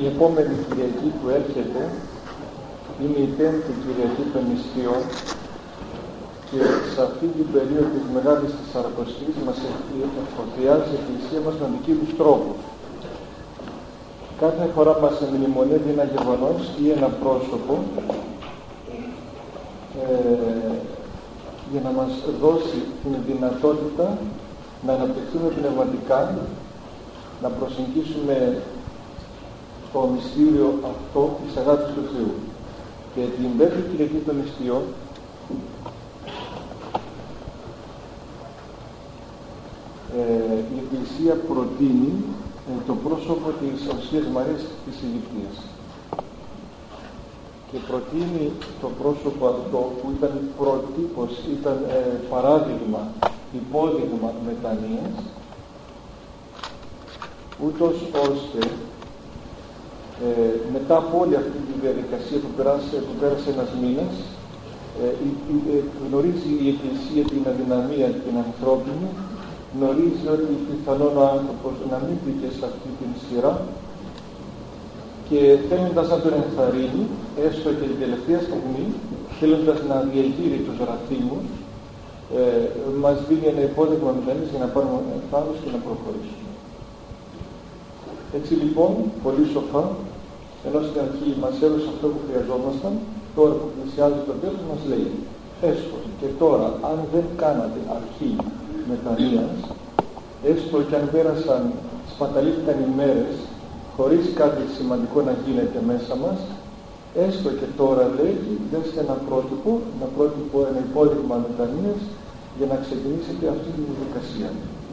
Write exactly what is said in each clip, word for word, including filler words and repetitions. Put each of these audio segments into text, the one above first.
Η επόμενη Κυριακή που έρχεται είναι η πέμπτη Κυριακή των Νηστείων και σε αυτή την περίοδο της Μεγάλης Τεσσαρακοστής μας εφοδιάζει η Εκκλησία μας με δικαίους τρόπους. Κάθε φορά μας μνημονεύει ένα γεγονός ή ένα πρόσωπο ε, για να μας δώσει την δυνατότητα να αναπτυχθούμε πνευματικά, να προσεγγίσουμε το μυστήριο αυτό της αγάπης του Θεού. Και την πέμπτη Κυριακή των Νηστείων ε, η Εκκλησία προτείνει ε, το πρόσωπο της Οσίας Μαρίας της Αιγυπτίας και προτείνει το πρόσωπο αυτό που ήταν προτύπος, ήταν ε, παράδειγμα, υπόδειγμα μετανοίας, ούτως ώστε Ε, μετά από όλη αυτή τη διαδικασία που πέρασε, που πέρασε ένας μήνας, ε, ε, ε, γνωρίζει η Εκκλησία την αδυναμία την ανθρώπινη, γνωρίζει ότι πιθανόν ο άνθρωπος να μην μπήκε σε αυτή την σειρά και θέλοντας να τον ενθαρρύνει, έστω και την τελευταία στιγμή, θέλοντας να διεγείρει τους ραθύμους, ε, μας δίνει ένα υπόδειγμα μετανοίας για να πάρουμε θάρρος και να προχωρήσουμε. Έτσι λοιπόν, πολύ σοφά, ενώ στην αρχή μας έδωσε αυτό που χρειαζόμασταν, τώρα που πλησιάζει το τέλος μας λέει, έστω και τώρα, αν δεν κάνατε αρχή μετανοίας, έστω και αν πέρασαν, σπαταλήθηκαν οι μέρες, χωρίς κάτι σημαντικό να γίνεται μέσα μας, έστω και τώρα λέει, δέστε ένα πρότυπο, ένα πρότυπο, ένα υπόδειγμα μετανοίας, για να ξεκινήσετε αυτή τη διαδικασία.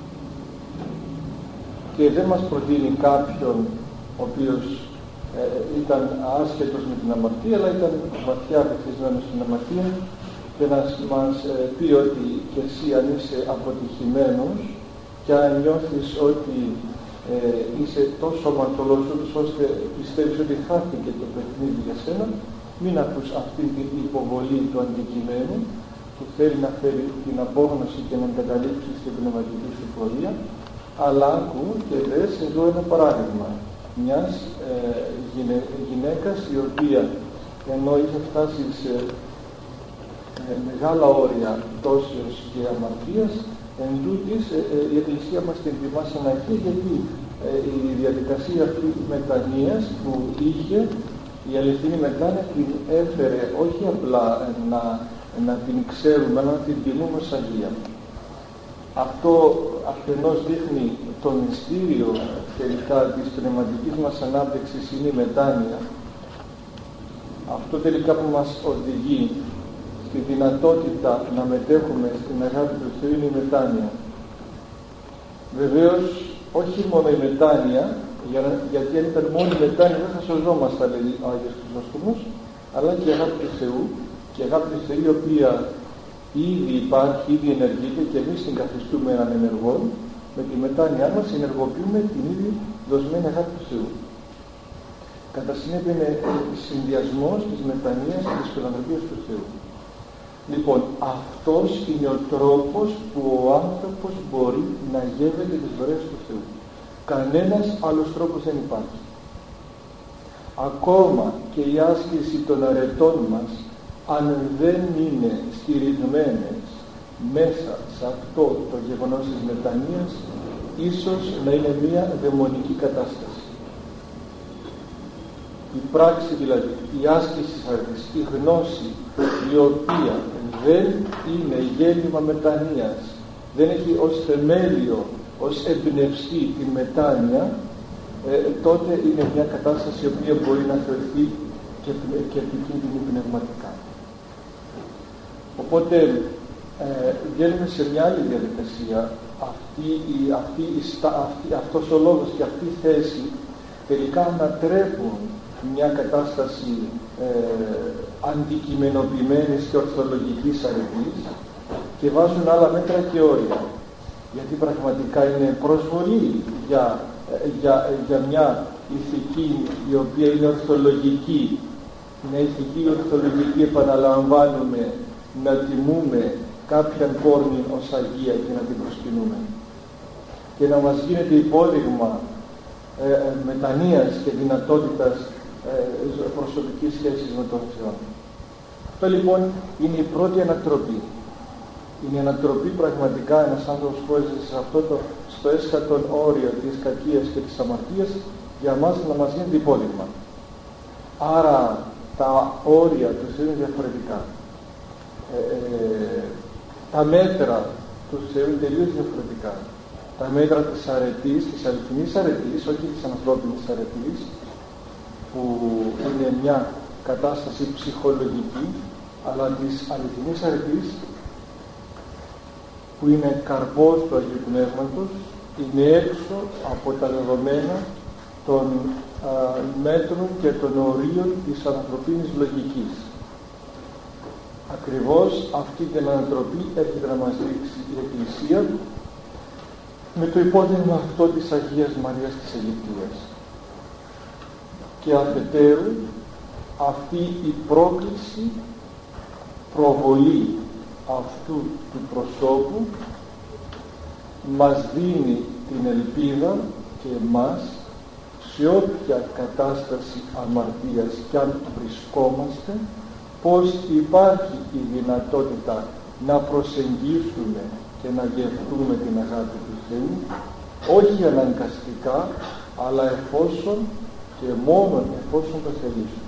Και δεν μας προτείνει κάποιον ο οποίος ε, ήταν άσχετος με την αμαρτία, αλλά ήταν βαθιά βυθισμένος στην αμαρτία και να μας ε, πει ότι και εσύ αν είσαι αποτυχημένος και αν νιώθεις ότι ε, είσαι τόσο αμαρτωλός ώστε πιστεύεις ότι χάθηκε το παιχνίδι για σένα, μην ακούς αυτή την υποβολή του αντικειμένου που θέλει να φέρει την απόγνωση και να εγκαταλείψει στην πνευματική σου πορεία, αλλά άκου και δες εδώ ένα παράδειγμα μιας ε, γυναί, γυναίκας η οποία ενώ είχε φτάσει σε ε, μεγάλα όρια πτώσεως και αμαρτίας, εν τούτης ε, ε, η Εκκλησία μας την τιμά σαν αρχή, γιατί ε, η διαδικασία αυτή μετανοίας που είχε, η αληθινή μετάνοια την έφερε όχι απλά ε, να, να την ξέρουμε, αλλά να την τιμούμε ως Αγία. Αυτό αφενός δείχνει το μυστήριο τελικά της πνευματικής μας ανάπτυξης είναι η μετάνοια. Αυτό τελικά που μας οδηγεί στη δυνατότητα να μετέχουμε στην αγάπη του Θεού είναι η μετάνοια. Βεβαίως όχι μόνο η μετάνοια, για, γιατί αν ήταν μόνο η μετάνοια δεν θα σωζόμασταν, λέει ο Άγιος Χρυσόστομος, αλλά και η αγάπη του Θεού, και η αγάπη του Θεού η οποία ήδη υπάρχει, ήδη ενεργείται και εμείς την καθιστούμε έναν ενεργό, με τη μετάνοιά μας ενεργοποιούμε την ήδη δοσμένη αγάπη του Θεού. Κατά συνέπεια είναι συνδυασμός της μετανοίας και της φιλανθρωπίας του Θεού. Λοιπόν, αυτός είναι ο τρόπος που ο άνθρωπος μπορεί να γεύεται τις δωρεές του Θεού. Κανένας άλλος τρόπος δεν υπάρχει. Ακόμα και η άσκηση των αρετών μας, αν δεν είναι στηριγμένες μέσα σε αυτό το γεγονός της μετανοίας, ίσως να είναι μια δαιμονική κατάσταση. Η πράξη δηλαδή, η άσκηση της αρετής, η γνώση η οποία δεν είναι γέννημα μετανοίας, δεν έχει ως θεμέλιο, ως εμπνευστή τη μετάνοια, ε, τότε είναι μια κατάσταση η οποία μπορεί να θεωρηθεί και, και επικίνδυνη πνευματικά. Οπότε ε, βγαίνουμε σε μια άλλη διαδικασία. Αυτή, η, αυτή, η, αυτή, αυτός ο λόγος και αυτή η θέση τελικά ανατρέπουν μια κατάσταση ε, αντικειμενοποιημένης και ορθολογικής αρετής και βάζουν άλλα μέτρα και όρια. Γιατί πραγματικά είναι προσβολή για, για, για μια ηθική η οποία είναι ορθολογική, μια ηθική ορθολογική επαναλαμβάνουμε, να τιμούμε κάποιαν πόρνη ως Αγία και να την προσκυνούμε και να μας γίνεται υπόδειγμα ε, μετανοίας και δυνατότητας ε, προσωπικής σχέσης με τον Θεό. Αυτό λοιπόν είναι η πρώτη ανατροπή. Είναι η ανατροπή πραγματικά ένας άνθρωπος που έζησε σε αυτό το στο έσχατο όριο της κακίας και της αμαρτίας, για μας να μας γίνει υπόδειγμα. Άρα τα όρια του Θεού είναι διαφορετικά. Ε, ε, τα μέτρα του Θεού είναι τελείως διαφορετικά. Τα μέτρα της αρετής, της αληθινής αρετής, όχι της ανθρώπινης αρετής, που είναι μια κατάσταση ψυχολογική, αλλά της αληθινής αρετής, που είναι καρπός του Αγίου Πνεύματος, είναι έξω από τα δεδομένα των α, μέτρων και των ορίων της ανθρωπίνης λογικής. Ακριβώς αυτή την ανατροπή έρχεται να μας δείξει η Εκκλησία με το υπόδειγμα αυτό της Αγίας Μαρίας της Αιγυπτίας. Και αφετέρου αυτή η πρόκληση, προβολή αυτού του προσώπου μας δίνει την ελπίδα και εμάς σε όποια κατάσταση αμαρτίας κι αν βρισκόμαστε, πως υπάρχει η δυνατότητα να προσεγγίσουμε και να γευτούμε την αγάπη του Θεού, όχι αναγκαστικά, αλλά εφόσον και μόνο εφόσον το θελήσουμε.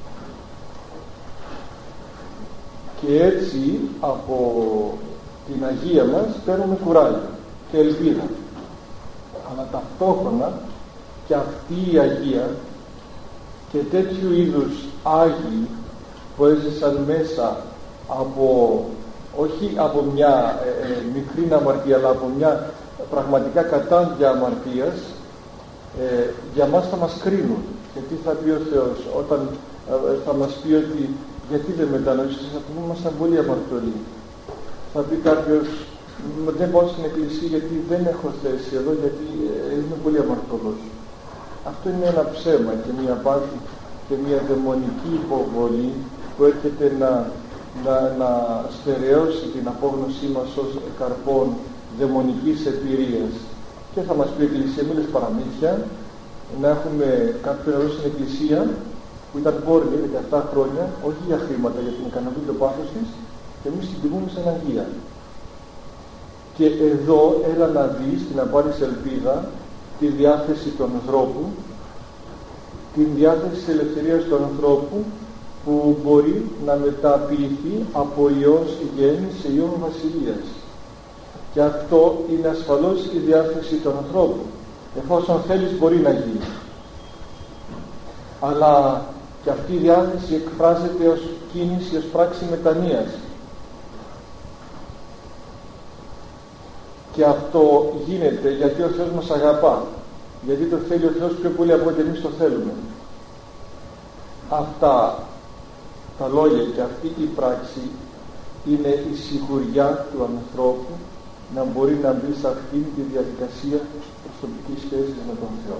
Και έτσι από την Αγία μας παίρνουμε κουράγιο και ελπίδα. Αλλά ταυτόχρονα και αυτή η Αγία και τέτοιου είδους Άγιοι που έζησαν μέσα από, όχι από μια ε, ε, μικρή αμαρτία, αλλά από μια πραγματικά κατάντια αμαρτίας, ε, για μας θα μας κρίνουν. Γιατί θα πει ο Θεός όταν ε, θα μας πει ότι γιατί δεν μετανοήσεις, θα πούμε ήμασταν πολύ αμαρτωλοί. Θα πει κάποιος δεν πάω στην εκκλησία γιατί δεν έχω θέση εδώ, γιατί ε, είμαι πολύ αμαρτωλός. Αυτό είναι ένα ψέμα και μια πάθη και μια δαιμονική υποβολή που έρχεται να, να, να στερεώσει την απόγνωσή μας ως καρπών δαιμονικής εμπειρίας. Και θα μας πει η Εκκλησία, μη λες παραμύθια, να έχουμε κάποιο νερό στην Εκκλησία που ήταν πόρνη δεκαεπτά χρόνια, όχι για χρήματα, για την ικανοποιή του πάθος της, και εμείς την τιμούμε σαν Αγία. Και εδώ έλα να δεις και να πάρεις ελπίδα τη διάθεση του ανθρώπου, την διάθεση της ελευθερίας του ανθρώπου, που μπορεί να μεταποιηθεί από ιός γέννη σε ιόν βασιλείας. Και αυτό είναι ασφαλώς η διάθεση του ανθρώπου. Εφόσον θέλεις μπορεί να γίνει. Αλλά και αυτή η διάθεση εκφράζεται ως κίνηση, ως πράξη μετανοίας. Και αυτό γίνεται γιατί ο Θεός μας αγαπά. Γιατί το θέλει ο Θεός πιο πολύ από ό,τι εμείς το θέλουμε. Αυτά τα λόγια και αυτή η πράξη είναι η σιγουριά του ανθρώπου να μπορεί να μπει σε αυτή τη διαδικασία προσωπικής σχέσης με τον Θεό.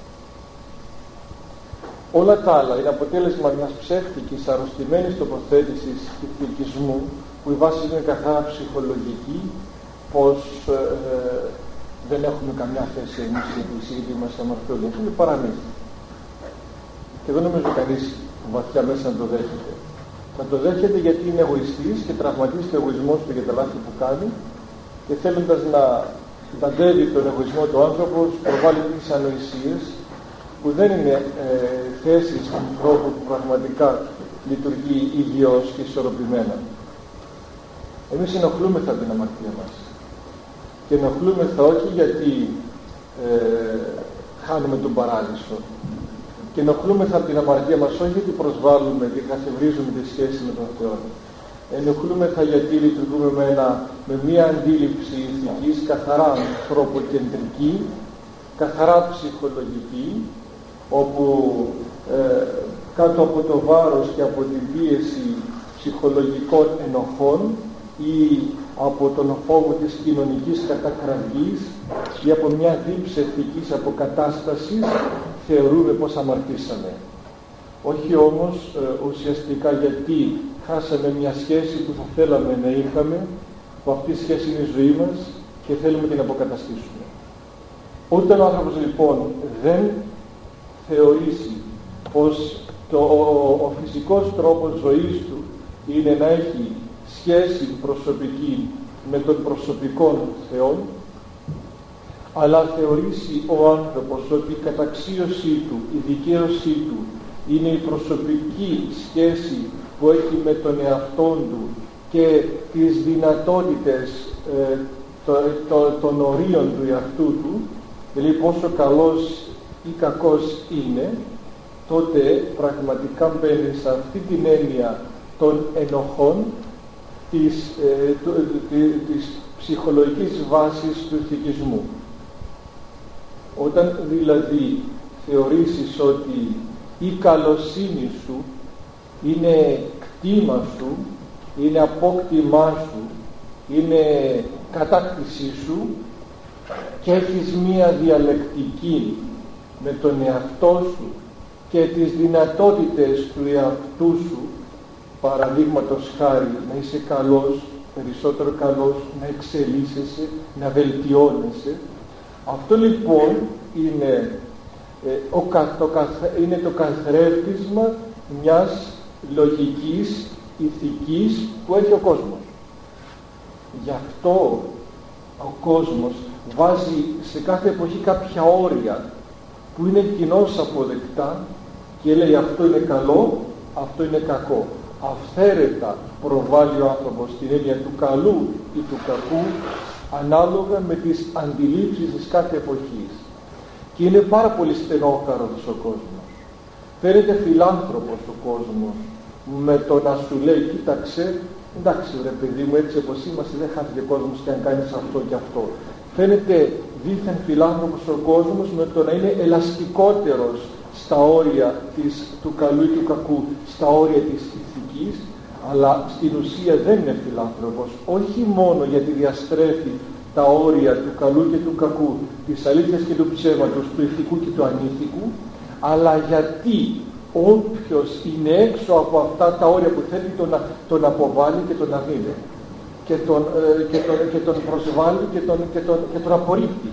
Όλα τα άλλα είναι αποτέλεσμα μιας ψεύτικης, αρρωστημένης τοποθέτησης του θρησκισμού, που η βάση είναι καθαρά ψυχολογική, πως ε, ε, δεν έχουμε καμιά θέση εμείς στην Εκκλησία γιατί είμαστε αμαρτωλοί. Αυτό είναι παραμύθι. Και δεν νομίζω κανείς βαθιά μέσα να το δέχεται. Θα το δέχεται γιατί είναι εγωιστής και τραυματίζει ο εγωισμός του για τα λάθη που κάνει, και θέλοντας να συνταντεύει τον εγωισμό του άνθρωπος, προβάλλει τις ανοησίες που δεν είναι ε, θέσεις του ανθρώπου που πραγματικά λειτουργεί υγιώς και ισορροπημένα. Εμείς ενοχλούμεθα την αμαρτία μας. Και ενοχλούμεθα όχι γιατί ε, χάνουμε τον παράδεισο. Και ενοχλούμεθα από την αμαρτία μας όχι γιατί προσβάλλουμε και καθευρίζουμε τη σχέση με τον Θεό. Ενοχλούμεθα γιατί λειτουργούμε με, ένα, με μια αντίληψη ηθικής καθαρά ανθρωποκεντρική, καθαρά ψυχολογική, όπου ε, κάτω από το βάρος και από την πίεση ψυχολογικών ενοχών ή από τον φόβο της κοινωνικής κατακραυγής ή από μια δίψη ηθικής αποκατάστασης θεωρούμε πως αμαρτήσαμε. Όχι όμως ε, ουσιαστικά γιατί χάσαμε μια σχέση που θα θέλαμε να είχαμε, που αυτή η σχέση είναι η ζωή μας και θέλουμε την αποκαταστήσουμε. Όταν ο άνθρωπος λοιπόν δεν θεωρήσει πως το, ο, ο φυσικός τρόπος ζωής του είναι να έχει σχέση προσωπική με τον προσωπικό Θεό, αλλά θεωρήσει ο άνθρωπος ότι η καταξίωσή του, η δικαίωσή του είναι η προσωπική σχέση που έχει με τον εαυτόν του και τις δυνατότητες ε, το, το, των ορίων του εαυτού του, δηλαδή πόσο καλός ή κακός είναι, τότε πραγματικά μπαίνει σε αυτή την έννοια των ενοχών της, ε, του, τη, της ψυχολογικής βάσης του ηθικισμού. Όταν δηλαδή θεωρήσεις ότι η καλοσύνη σου είναι κτήμα σου, είναι απόκτημά σου, είναι κατάκτησή σου και έχεις μία διαλεκτική με τον εαυτό σου και τις δυνατότητες του εαυτού σου, παραδείγματος χάρη να είσαι καλός, περισσότερο καλός, να εξελίσσεσαι, να βελτιώνεσαι, αυτό λοιπόν είναι, ε, ο, το, είναι το καθρέφτισμα μιας λογικής, ηθικής που έχει ο κόσμος. Γι' αυτό ο κόσμος βάζει σε κάθε εποχή κάποια όρια που είναι κοινώς αποδεκτά και λέει αυτό είναι καλό, αυτό είναι κακό. Αυθαίρετα προβάλλει ο άνθρωπος την έννοια του καλού ή του κακού ανάλογα με τις αντιλήψεις της κάθε εποχής. Και είναι πάρα πολύ στενόκαρδος ο κόσμος. Φαίνεται φιλάνθρωπος ο κόσμος με το να σου λέει κοίταξε, εντάξει ρε παιδί μου, έτσι όπως είμαστε δεν χάθηκε ο κόσμος και αν κάνεις αυτό και αυτό. Φαίνεται δίθεν φιλάνθρωπος ο κόσμος με το να είναι ελαστικότερος στα όρια της, του καλού ή του κακού, στα όρια της ηθικής, αλλά στην ουσία δεν είναι φιλάνθρωπος, όχι μόνο γιατί διαστρέφει τα όρια του καλού και του κακού, της αλήθειας και του ψέματος, του ηθικού και του ανήθικου, αλλά γιατί όποιος είναι έξω από αυτά τα όρια που θέλει τον, τον αποβάλλει και τον αμήνει και τον, ε, και τον, και τον προσβάλλει και τον, και τον, και τον απορρίπτει.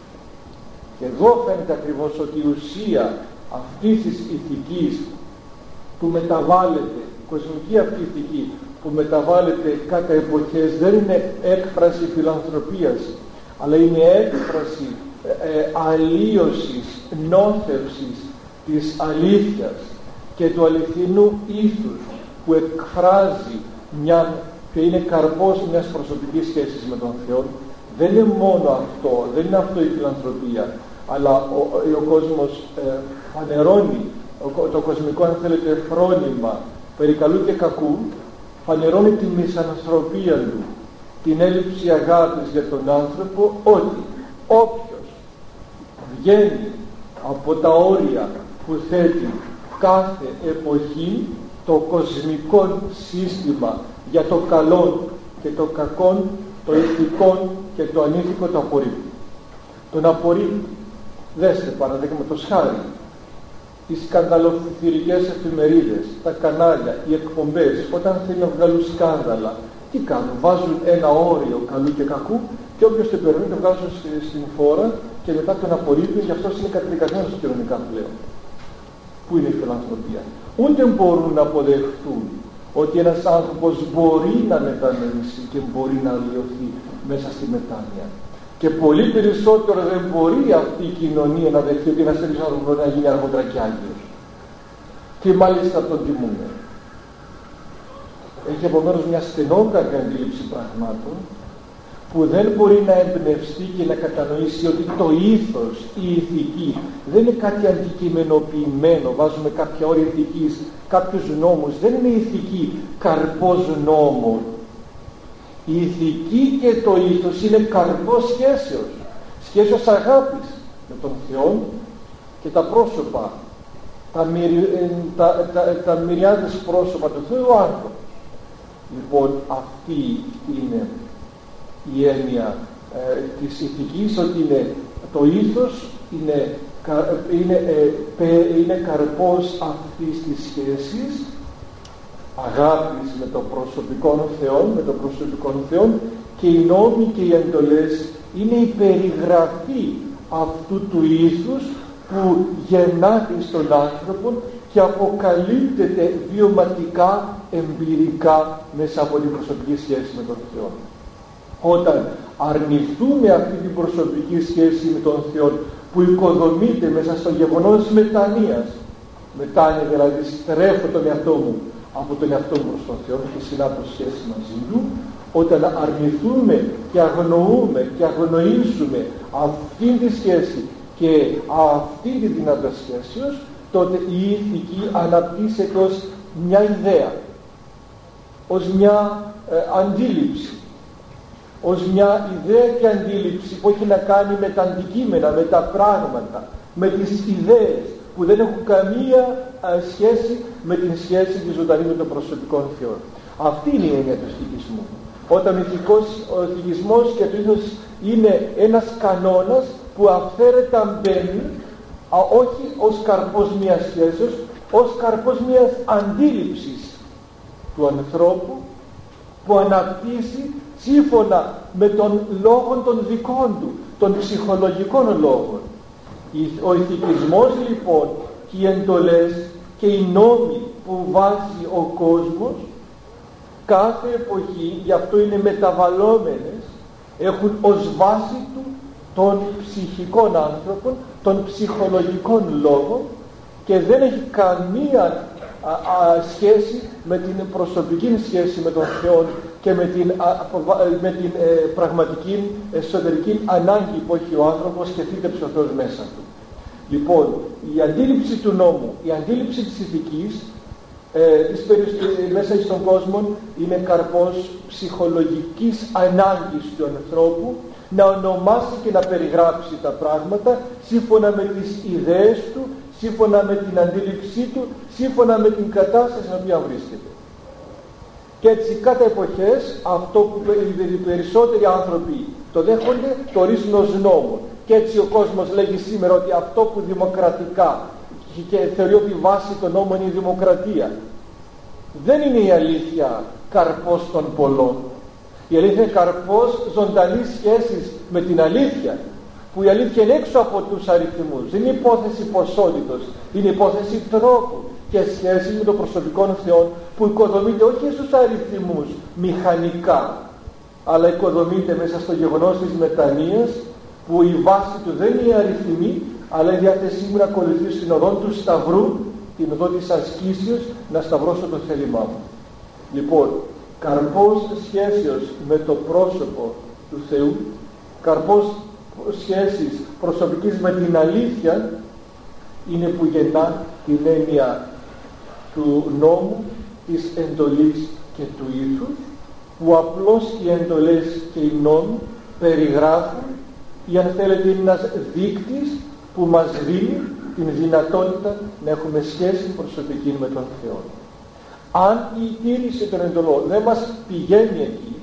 Και εδώ φαίνεται ακριβώς ότι η ουσία αυτής της ηθικής που μεταβάλλεται, η κοσμική αυτή ηθική που μεταβάλλεται κατά εποχές, δεν είναι έκφραση φιλανθρωπίας, αλλά είναι έκφραση ε, αλλίωσης, νόθευσης της αλήθειας και του αληθινού ήθους που εκφράζει μια, και είναι καρπός μιας προσωπικής σχέσης με τον Θεό. Δεν είναι μόνο αυτό, δεν είναι αυτό η φιλανθρωπία, αλλά ο, ο, ο κόσμος ε, φανερώνει ο, το κοσμικό, αν θέλετε, φρόνημα περί καλού και κακού, φανερώνει τη μισανθρωπία του, την έλλειψη αγάπης για τον άνθρωπο, ότι όποιος βγαίνει από τα όρια που θέτει κάθε εποχή το κοσμικό σύστημα για το καλό και το κακό, το ηθικό και το ανήθικο, το απορρίπτει. Τον απορρίπτει. Δέστε παραδείγματος χάρη τις σκανδαλοθυρικές εφημερίδες, τα κανάλια, οι εκπομπές, όταν θέλουν να βγάλουν σκάνδαλα, τι κάνουν? Βάζουν ένα όριο καλού και κακού και όποιος το περνάει το βγάζουν στην φόρα και μετά τον απορρίπτουν, και αυτός είναι καταδικασμένος κοινωνικά πλέον. Πού είναι η φιλανθρωπία? Ούτε μπορούν να αποδεχτούν ότι ένας άνθρωπος μπορεί να μετανοήσει και μπορεί να αλλοιωθεί μέσα στη μετάνοια. Και πολύ περισσότερο δεν μπορεί αυτή η κοινωνία να δεχτεί ότι ένας τέτοιος άνθρωπος μπορεί να γίνει αργότερα και Άγιος. Και μάλιστα τον τιμούμε. Έχει επομένως μια στενόκαρδη αντίληψη πραγμάτων που δεν μπορεί να εμπνευστεί και να κατανοήσει ότι το ήθος, η ηθική δεν είναι κάτι αντικειμενοποιημένο, βάζουμε κάποια όρια ηθικής, κάποιους νόμους, δεν είναι η ηθική καρπός νόμων. Η ηθική και το ήθος είναι καρπός σχέσεως, σχέσεως αγάπης με τον Θεό και τα πρόσωπα, τα, μυρι, τα, τα, τα μυριάδες πρόσωπα του Θεού άνθρωπο. Λοιπόν, αυτή είναι η έννοια ε, της ηθικής, ότι είναι το ήθος είναι, είναι, ε, είναι καρπός αυτής της σχέσης αγάπης με τον προσωπικό Θεό, με τον προσωπικό Θεό, και οι νόμοι και οι εντολές είναι η περιγραφή αυτού του ήθους που γεννάται στον άνθρωπο και αποκαλύπτεται βιωματικά, εμπειρικά μέσα από την προσωπική σχέση με τον Θεό. Όταν αρνηθούμε αυτή την προσωπική σχέση με τον Θεό που οικοδομείται μέσα στο γεγονός της μετανοίας, μετάνοια δηλαδή στρέφω τον εαυτό μου από τον εαυτό μου προς τον Θεό και συνάπτω σχέση μαζί του, όταν αρνηθούμε και αγνοούμε και αγνοήσουμε αυτή τη σχέση και αυτή τη δυνατότητα σχέσεως, τότε η ηθική αναπτύσσεται ως μια ιδέα, ως μια ε, αντίληψη, ως μια ιδέα και αντίληψη που έχει να κάνει με τα αντικείμενα, με τα πράγματα, με τις ιδέες που δεν έχουν καμία ε, σχέση με την σχέση της ζωντανής με τον προσωπικό Θεό. Αυτή είναι η έννοια του ηθικισμού. Όταν ο, ηθικός, ο ηθικισμός και το ήθος είναι ένας κανόνας που αυθαίρετα μπαίνει α, όχι ως καρπός μιας σχέσεως, ως καρπός μιας αντίληψης του ανθρώπου που αναπτύσσει σύμφωνα με τον λόγο των δικών του, των ψυχολογικών λόγων. Ο ηθικισμός λοιπόν και οι εντολές και οι νόμοι που βάζει ο κόσμος κάθε εποχή, γι' αυτό είναι μεταβαλλόμενες, έχουν ως βάση του των ψυχικών άνθρωπων, των ψυχολογικών λόγων και δεν έχει καμία α, α, σχέση με την προσωπική σχέση με τον Θεό και με την, α, με την ε, πραγματική εσωτερική ανάγκη που έχει ο άνθρωπος και θύτεψε ο Θεός μέσα του. Λοιπόν, η αντίληψη του νόμου, η αντίληψη της ηθικής ε, της περι... μέσα στον κόσμο είναι καρπός ψυχολογικής ανάγκης του ανθρώπου να ονομάσει και να περιγράψει τα πράγματα σύμφωνα με τις ιδέες του, σύμφωνα με την αντίληψή του, σύμφωνα με την κατάσταση στην οποία βρίσκεται. Και έτσι κατά εποχές αυτό που οι περισσότεροι άνθρωποι το δέχονται το ορίζουν ως νόμο. Και έτσι ο κόσμος λέγει σήμερα ότι αυτό που δημοκρατικά και θεωρεί ότι η βάση των νόμων είναι η δημοκρατία. Δεν είναι η αλήθεια καρπός των πολλών. Η αλήθεια είναι καρπός ζωντανής σχέσης με την αλήθεια, που η αλήθεια είναι έξω από τους αριθμούς. Δεν είναι υπόθεση ποσότητος, είναι υπόθεση τρόπου και σχέση με τον προσωπικό Θεό που οικοδομείται όχι στους αριθμούς μηχανικά, αλλά οικοδομείται μέσα στο γεγονός της μετανοίας, που η βάση του δεν είναι η αριθμή, αλλά η διάθεσή μου να ακολουθήσω την οδό του Σταυρού, την οδό της ασκήσεως, να σταυρώσω το θέλημά μου. Λοιπόν, καρπός σχέσεως με το πρόσωπο του Θεού, καρπός σχέσης προσωπικής με την αλήθεια, είναι που γεννά την έννοια του νόμου, της εντολής και του ήθους, που απλώς οι εντολές και οι νόμοι περιγράφουν ή αν θέλετε είναι ένας δείκτης που μας δίνει την δυνατότητα να έχουμε σχέση προσωπική με τον Θεό. Αν η τήρηση των εντολών δεν μας πηγαίνει εκεί,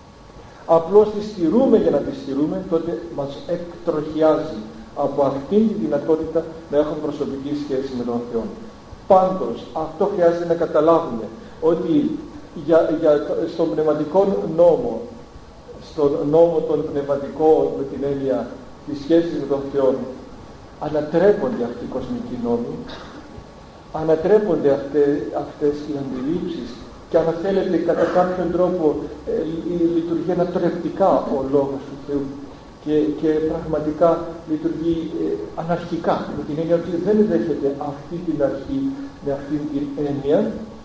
απλώς τη στηρούμε για να τη στηρούμε, τότε μας εκτροχιάζει από αυτήν τη δυνατότητα να έχουμε προσωπική σχέση με τον Θεό. Πάντως αυτό χρειάζεται να καταλάβουμε ότι για, για, στον πνευματικό νόμο, στον νόμο των πνευματικών με την έννοια της σχέσης με τον Θεό, ανατρέπονται αυτοί οι κοσμικοί νόμοι, ανατρέπονται αυτές, αυτές οι αντιλήψεις και αν θέλετε κατά κάποιον τρόπο ε, λειτουργεί ανατρεπτικά ο λόγος του Θεού και, και πραγματικά λειτουργεί ε, αναρχικά, με την έννοια ότι δεν δέχεται αυτή την αρχή με αυτή την έννοια,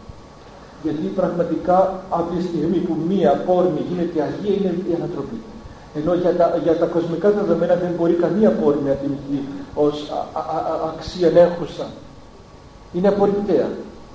γιατί πραγματικά από τη στιγμή που μία πόρνη γίνεται αγία είναι η ανατροπή. Ενώ για τα, για τα κοσμικά δεδομένα δεν μπορεί καμία πόρνη να τιμηθεί ως α, α, α, αξιανέχουσα. Είναι απορριπταία.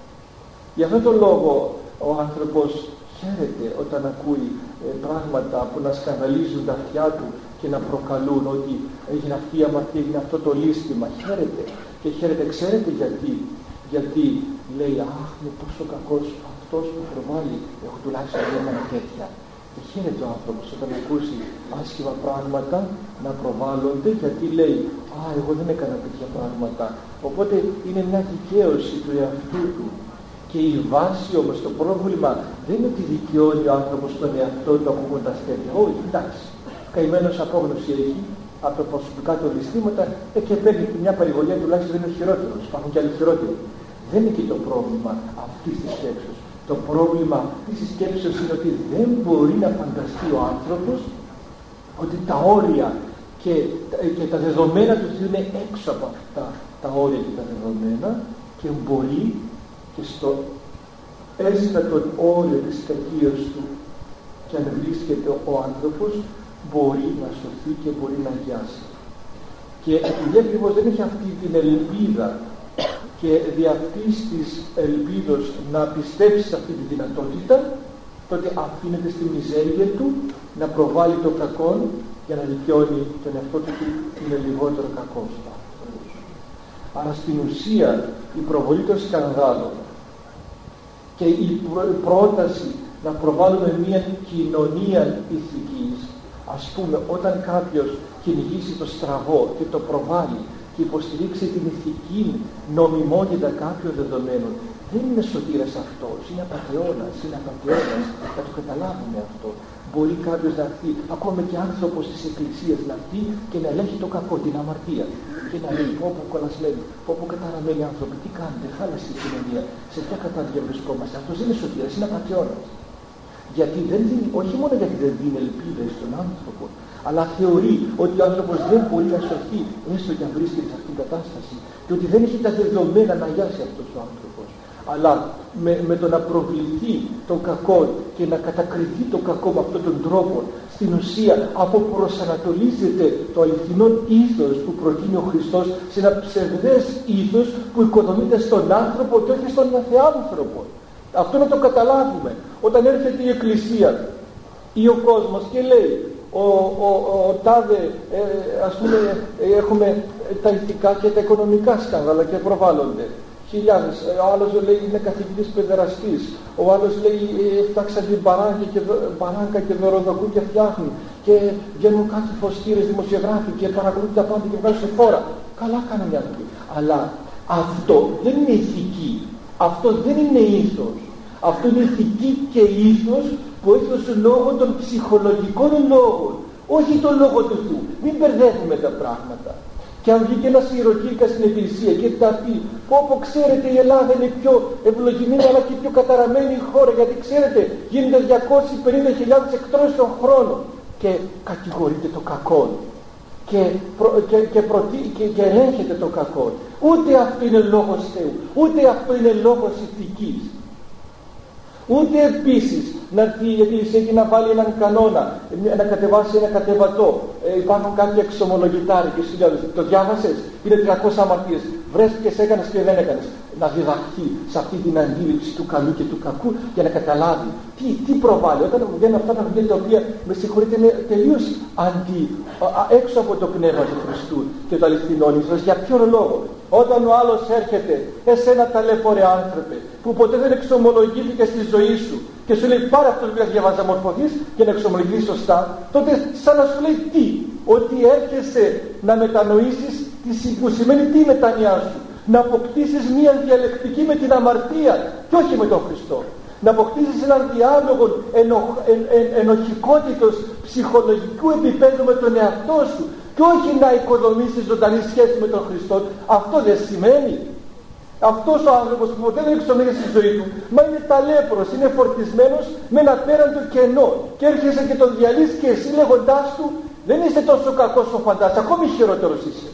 Γι' αυτόν τον λόγο ο άνθρωπος χαίρεται όταν ακούει ε, πράγματα που να σκανδαλίζουν τα αυτιά του και να προκαλούν ότι έγινε αυτή η αμαρτία, έγινε αυτό το λύστημα. Χαίρεται. Και χαίρεται, ξέρετε γιατί. Γιατί λέει, αχ, είναι τόσο κακός αυτός που προβάλλει, έχω τουλάχιστον ένα τέτοια. Και χαίρεται ο άνθρωπος όταν ακούσει άσχημα πράγματα να προβάλλονται, γιατί λέει, α, εγώ δεν έκανα τέτοια πράγματα. Οπότε είναι μια δικαίωση του εαυτού του. Και η βάση όμως, το πρόβλημα δεν είναι ότι δικαιώνει ο άνθρωπος τον εαυτό του ακούγοντας τέτοια. Όχι, εντάξει, καημένος απόγνωση έχει, από τα προσωπικά του δυστήματα ε, και παίρνει μια παρηγοριά, τουλάχιστον δεν είναι χειρότερο. Υπάρχουν και άλλοι χειρότεροι. Δεν είναι και το πρόβλημα αυτής της σκέψης. Το πρόβλημα αυτής της σκέψης είναι ότι δεν μπορεί να φανταστεί ο άνθρωπος ότι τα όρια και, και τα δεδομένα του είναι έξω από αυτά τα όρια και τα δεδομένα και μπορεί και στο έστατο όριο της κακίας του και αν βρίσκεται ο άνθρωπος μπορεί να σωθεί και μπορεί να αγιάσει. Και επειδή ακριβώς δεν έχει αυτή την ελπίδα και δι' αυτής της ελπίδος να πιστέψει σε αυτή τη δυνατότητα, τότε αφήνεται στη μιζέρια του να προβάλλει το κακό για να δικαιώνει τον εαυτό του που είναι λιγότερο κακός. Άρα στην ουσία η προβολή των σκανδάλων και η πρόταση να προβάλλουμε μια κοινωνία ηθικής, ας πούμε όταν κάποιος κυνηγήσει το στραβό και το προβάλλει και υποστηρίξει την ηθική νομιμότητα κάποιων δεδομένων, δεν είναι σωτήρας αυτός, είναι απατεώνας, είναι απατεώνας, να το καταλάβουμε αυτό. Μπορεί κάποιος να έρθει, ακόμα και άνθρωπος της Εκκλησίας, να έρθει και να ελέγχει το κακό, την αμαρτία και να λέει πω πω κολλασμένοι, πω πω καταραμένοι άνθρωποι, τι κάνετε, χάλασε η κοινωνία, σε ποια κατάδια βρισκόμαστε. Αυτός δεν είναι σωτήρας, είναι απατεώνας. Γιατί δεν δίνει, όχι μόνο γιατί δεν δίνει ελπίδα στον άνθρωπο, αλλά θεωρεί ότι ο άνθρωπος δεν μπορεί να σωθεί έστω και αν βρίσκεται σε αυτήν την κατάσταση και ότι δεν έχει τα δεδομένα να αγιάσει αυτός ο άνθρωπος. Αλλά με, με το να προβληθεί το κακό και να κατακριθεί το κακό με αυτόν τον τρόπο, στην ουσία αποπροσανατολίζεται το αληθινό ήθος που προτείνει ο Χριστός σε ένα ψευδές ήθος που οικοδομείται στον άνθρωπο και όχι στον αθεάνθρωπο. Αυτό να το καταλάβουμε. Όταν έρχεται η Εκκλησία ή ο κόσμος και λέει ο, ο, ο, ο τάδε ε, ας πούμε ε, έχουμε τα ηθικά και τα οικονομικά σκάνδαλα και προβάλλονται χιλιάδες, ο άλλος λέει είναι καθηγητής παιδεραστής, ο άλλος λέει φτιάξαν την παράγκα και, παράγκα και δωροδοκούν και φτιάχνουν και βγαίνουν κάτι φωστήρες δημοσιογράφοι και παρακολουθούν τα πάντα και βγάζουν φόρα. Καλά κάνουν οι άνθρωποι, αλλά αυτό δεν είναι ηθική, αυτό δεν είναι ήθος. Αυτό είναι ηθική και ήθος που έχει ως λόγο των ψυχολογικών λόγων, όχι τον λόγο του Θεού. Μην μπερδεύουμε τα πράγματα. Και αν βγει και ένας ιεροκήρυκας στην Εκκλησία και τα πει πω πω ξέρετε η Ελλάδα είναι πιο ευλογημένη αλλά και πιο καταραμένη χώρα, γιατί ξέρετε γίνεται διακόσιες πενήντα χιλιάδες εκτρώσεις τον χρόνο, και κατηγορείται το κακό και, προ, και, και, προτι, και, και ελέγχεται το κακό. Ούτε αυτό είναι λόγος Θεού, ούτε αυτό είναι λόγος ηθικής. Ούτε επίσης να έρθει η Εκκλησία και να βάλει έναν κανόνα, να κατεβάσει ένα κατεβατό. Ε, υπάρχουν κάποιοι εξομολογητάροι και σου λέω, το διάβασες, είναι τριακόσιες αμαρτίες. Βρέθηκες, έκανες και δεν έκανες. Να διδαχθεί σε αυτή την αντίληψη του καλού και του κακού για να καταλάβει τι, τι προβάλλει. Όταν βγαίνουν αυτά τα βιβλία τα οποία, με συγχωρείτε, είναι τελείως αντι, έξω από το πνεύμα του Χριστού και το αληθινό ήθος. Για ποιον λόγο? Όταν ο άλλος έρχεται, εσένα ταλαιπωρέ άνθρωπε, που ποτέ δεν εξομολογήθηκε στη ζωή σου και σου λέει πάρε αυτό που διαβάζει να μορφωθείς και να εξομολογηθείς σωστά, τότε σαν να σου λέει τι? Ότι έρχεσαι να μετανοήσεις που σημαίνει τι η μετάνοιά σου? Να αποκτήσεις μία διαλεκτική με την αμαρτία και όχι με τον Χριστό. Να αποκτήσεις έναν διάλογο ενο, εν, εν, ενοχικότητος ψυχολογικού επίπεδου με τον εαυτό σου και όχι να οικοδομήσεις ζωντανή σχέση με τον Χριστό. Αυτό δεν σημαίνει. Αυτός ο άνθρωπος που ποτέ δεν εξομίγει στη ζωή του, μα είναι ταλέπρος, είναι φορτισμένος με ένα πέραντο κενό και έρχεσαι και τον διαλύσεις και εσύ λέγοντάς του δεν είσαι τόσο κακός όσο φαντάζεσαι, ακόμη χειρότερος είσαι.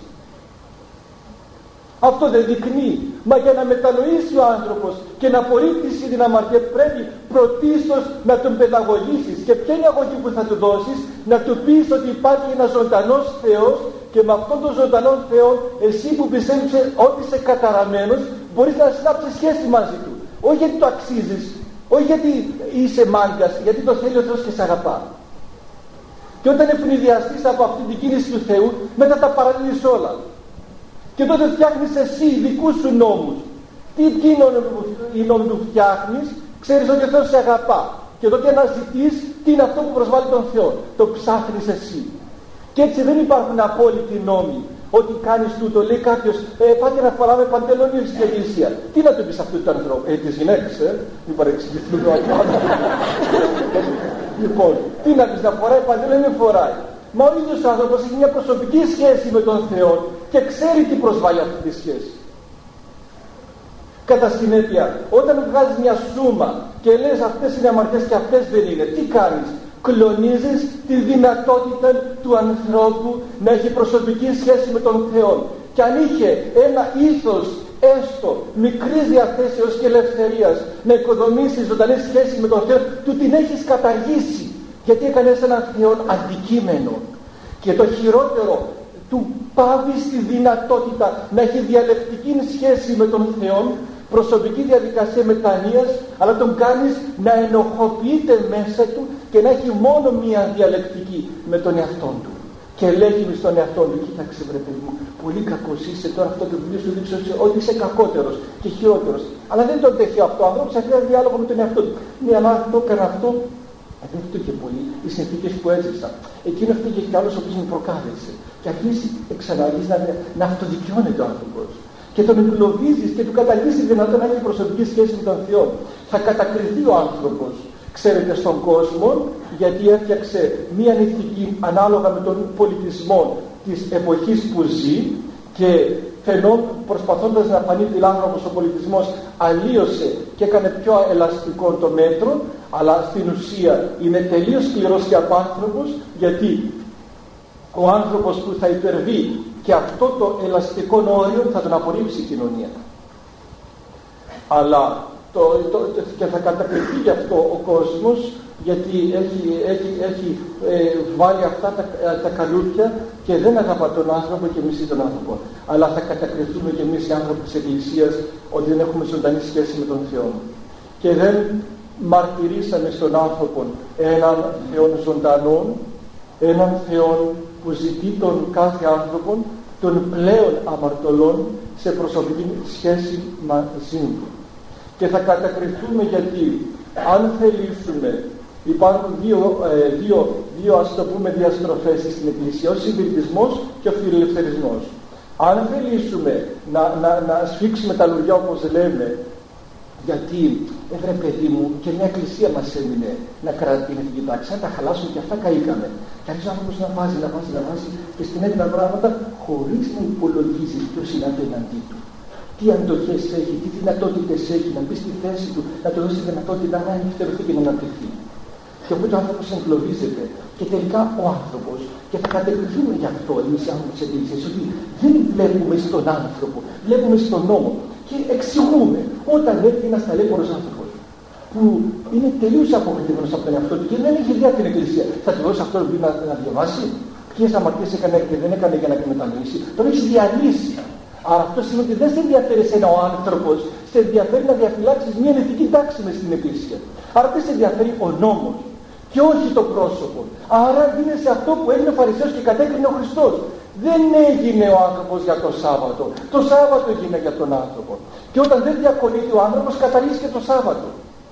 Αυτό δεν δεικνύει? Μα για να μετανοήσει ο άνθρωπος και να απορρίπτει την αμαρτία πρέπει πρωτίστως να τον παιδαγωγήσεις. Και ποια είναι η αγωγή που θα του δώσεις? Να του πεις ότι υπάρχει ένας ζωντανός Θεός και με αυτόν τον ζωντανό Θεό εσύ που πιστεύεις ότι είσαι καταραμένος μπορείς να συνάψεις σχέση μαζί του. Όχι γιατί το αξίζεις, όχι γιατί είσαι μάγκας, γιατί το θέλει ο Θεός και σε αγαπά. Και όταν ευνηδιαστείς από αυτή την κίνηση του Θεού, μετά τα παραλύεις όλα. Και τότε φτιάχνεις εσύ δικούς σου νόμους. Τι, τι οι νόμοι που φτιάχνεις? Ξέρεις ότι ο Θεός σε αγαπά. Και τότε αναζητείς τι είναι αυτό που προσβάλλει τον Θεό. Το ψάχνεις εσύ. Και έτσι δεν υπάρχουν απόλυτοι νόμοι. Ό,τι κάνεις τούτο, λέει κάποιος, ε, πάτε να φοράμε παντελόνι στην εκκλησία. Τι να του πεις αυτού του ανθρώπου? Ε, τις γυναίκες, ε, μην παρεξηγηθούν. Λοιπόν, τι να πεις, να φοράει παντελόνι, δεν φοράει. Μα ο ίδιος ο άνθρωπος έχει μια προσωπική σχέση με τον Θεό και ξέρει τι προσβάλλει αυτή τη σχέση. Κατά συνέπεια, όταν βγάζεις μια σούμα και λες αυτές είναι αμαρτίες και αυτές δεν είναι, τι κάνεις? Κλονίζεις τη δυνατότητα του ανθρώπου να έχει προσωπική σχέση με τον Θεό. Και αν είχε ένα ήθος έστω μικρής διαθέσεως και ελευθερίας να οικοδομήσει ζωντανή σχέση με τον Θεό, του την έχεις καταργήσει, γιατί έκανες έναν Θεό αντικείμενο. Και το χειρότερο, του πάβεις τη δυνατότητα να έχει διαλεκτική σχέση με τον Θεό, προσωπική διαδικασία μετανοίας, αλλά τον κάνεις να ενοχοποιείται μέσα του και να έχει μόνο μία διαλεκτική με τον εαυτό του. Και λέγει στον εαυτό του, κοίταξε βρε παιδί μου, πολύ κακός είσαι, τώρα αυτό το βιβλίο σου δείξει ότι είσαι κακότερος και χειρότερος. Αλλά δεν τον τέχει αυτό, ο άνθρωπος έχει ένα διάλογο με τον εαυτό του. Ναι, αλλά αυτό έκανα αυτό, δεν φτύχε πολύ οι συνθήκες που έζησα. Εκείνο φτύχε κι άλλος ο οποίος με προκάλεσε. Και αρχίζει εξαναγκίζει να, να αυτοδικιώνεται ο άνθρωπος. Και τον εγκλωβίζεις και του καταργείς τη δυνατότητα να έχει προσωπική σχέση με τον Θεό. Θα κατακριθεί ο άνθρωπος, ξέρετε, στον κόσμο, γιατί έφτιαξε μία ηθική ανάλογα με τον πολιτισμό της εποχής που ζει και φαινό, προσπαθώντας να φανεί φιλάνθρωπος ο πολιτισμός, αλλίωσε και έκανε πιο ελαστικό το μέτρο, αλλά στην ουσία είναι τελείως σκληρός και απάνθρωπος, γιατί ο άνθρωπος που θα υπερβεί και αυτό το ελαστικό όριο θα τον απορρίψει η κοινωνία. Αλλά το, το, το, και θα κατακριθεί γι' αυτό ο κόσμος, γιατί έχει, έχει, έχει ε, βάλει αυτά τα, τα καλούδια και δεν αγαπά τον άνθρωπο και μισεί τον άνθρωπο. Αλλά θα κατακριθούμε και εμείς οι άνθρωποι της Εκκλησίας ότι δεν έχουμε ζωντανή σχέση με τον Θεό. Και δεν μαρτυρήσαμε στον άνθρωπο έναν Θεό ζωντανό, έναν Θεό που ζητεί τον κάθε άνθρωπο των πλέον αμαρτωλών σε προσωπική σχέση μαζί του. Και θα κατακριθούμε γιατί αν θελήσουμε, υπάρχουν δύο, ε, δύο, δύο ας το πούμε διαστροφές στην Εκκλησία, ο συντηρητισμός και ο φιλελευθερισμός. Αν θελήσουμε να, να, να σφίξουμε τα λουριά όπως λέμε, γιατί έβρε παιδί μου και μια εκκλησία μας έμεινε να κρατήσει την κοιτάξει, αν τα χαλάσουμε και αυτά καήκαμε. Και αρχίζει ο άνθρωπος να βάζει, να βάζει, να βάζει και στην έδινα πράγματα χωρίς να υπολογίζει ποιος είναι απέναντί του. Τι αντοχές έχει, τι δυνατότητες έχει, να μπει στη θέση του, να του δώσει τη δυνατότητα να ελευθερωθεί και να αναπτυχθεί. Και οπότε ο άνθρωπος εγκλωβίζεται. Και τελικά ο άνθρωπος, και θα κατεκριθούμε γι' αυτό εμείς οι άνθρωποι της Εκκλησίας, ότι δεν βλέπουμε στον άνθρωπο, βλέπουμε στον νόμο. Και εξηγούμε όταν έρθει ένας ταλέπορος άνθρωπος που είναι τελείως απογοητευμένος από τον εαυτό του και δεν έχει ιδέα την Εκκλησία, θα του δώσει αυτό να, να διαβάσει ποιες αμαρτίες έκανε και δεν έκανε για να την μετανοήσει, τον έχει διαλύσει. Άρα αυτό σημαίνει ότι δεν σε ενδιαφέρει εσένα ο άνθρωπος, σε ενδιαφέρει να διαφυλάξεις μια ηθική τάξη μες στην Εκκλησία. Άρα δεν σε ενδιαφέρει ο νόμος και όχι το πρόσωπο. Άρα δίνεσαι αυτό που έγινε ο Φαρισαίος και κατέκρινε ο Χριστός. Δεν έγινε ο άνθρωπος για το Σάββατο. Το Σάββατο έγινε για τον άνθρωπο. Και όταν δεν διακονείται ο άνθρωπος, καταργείς και το Σάββατο.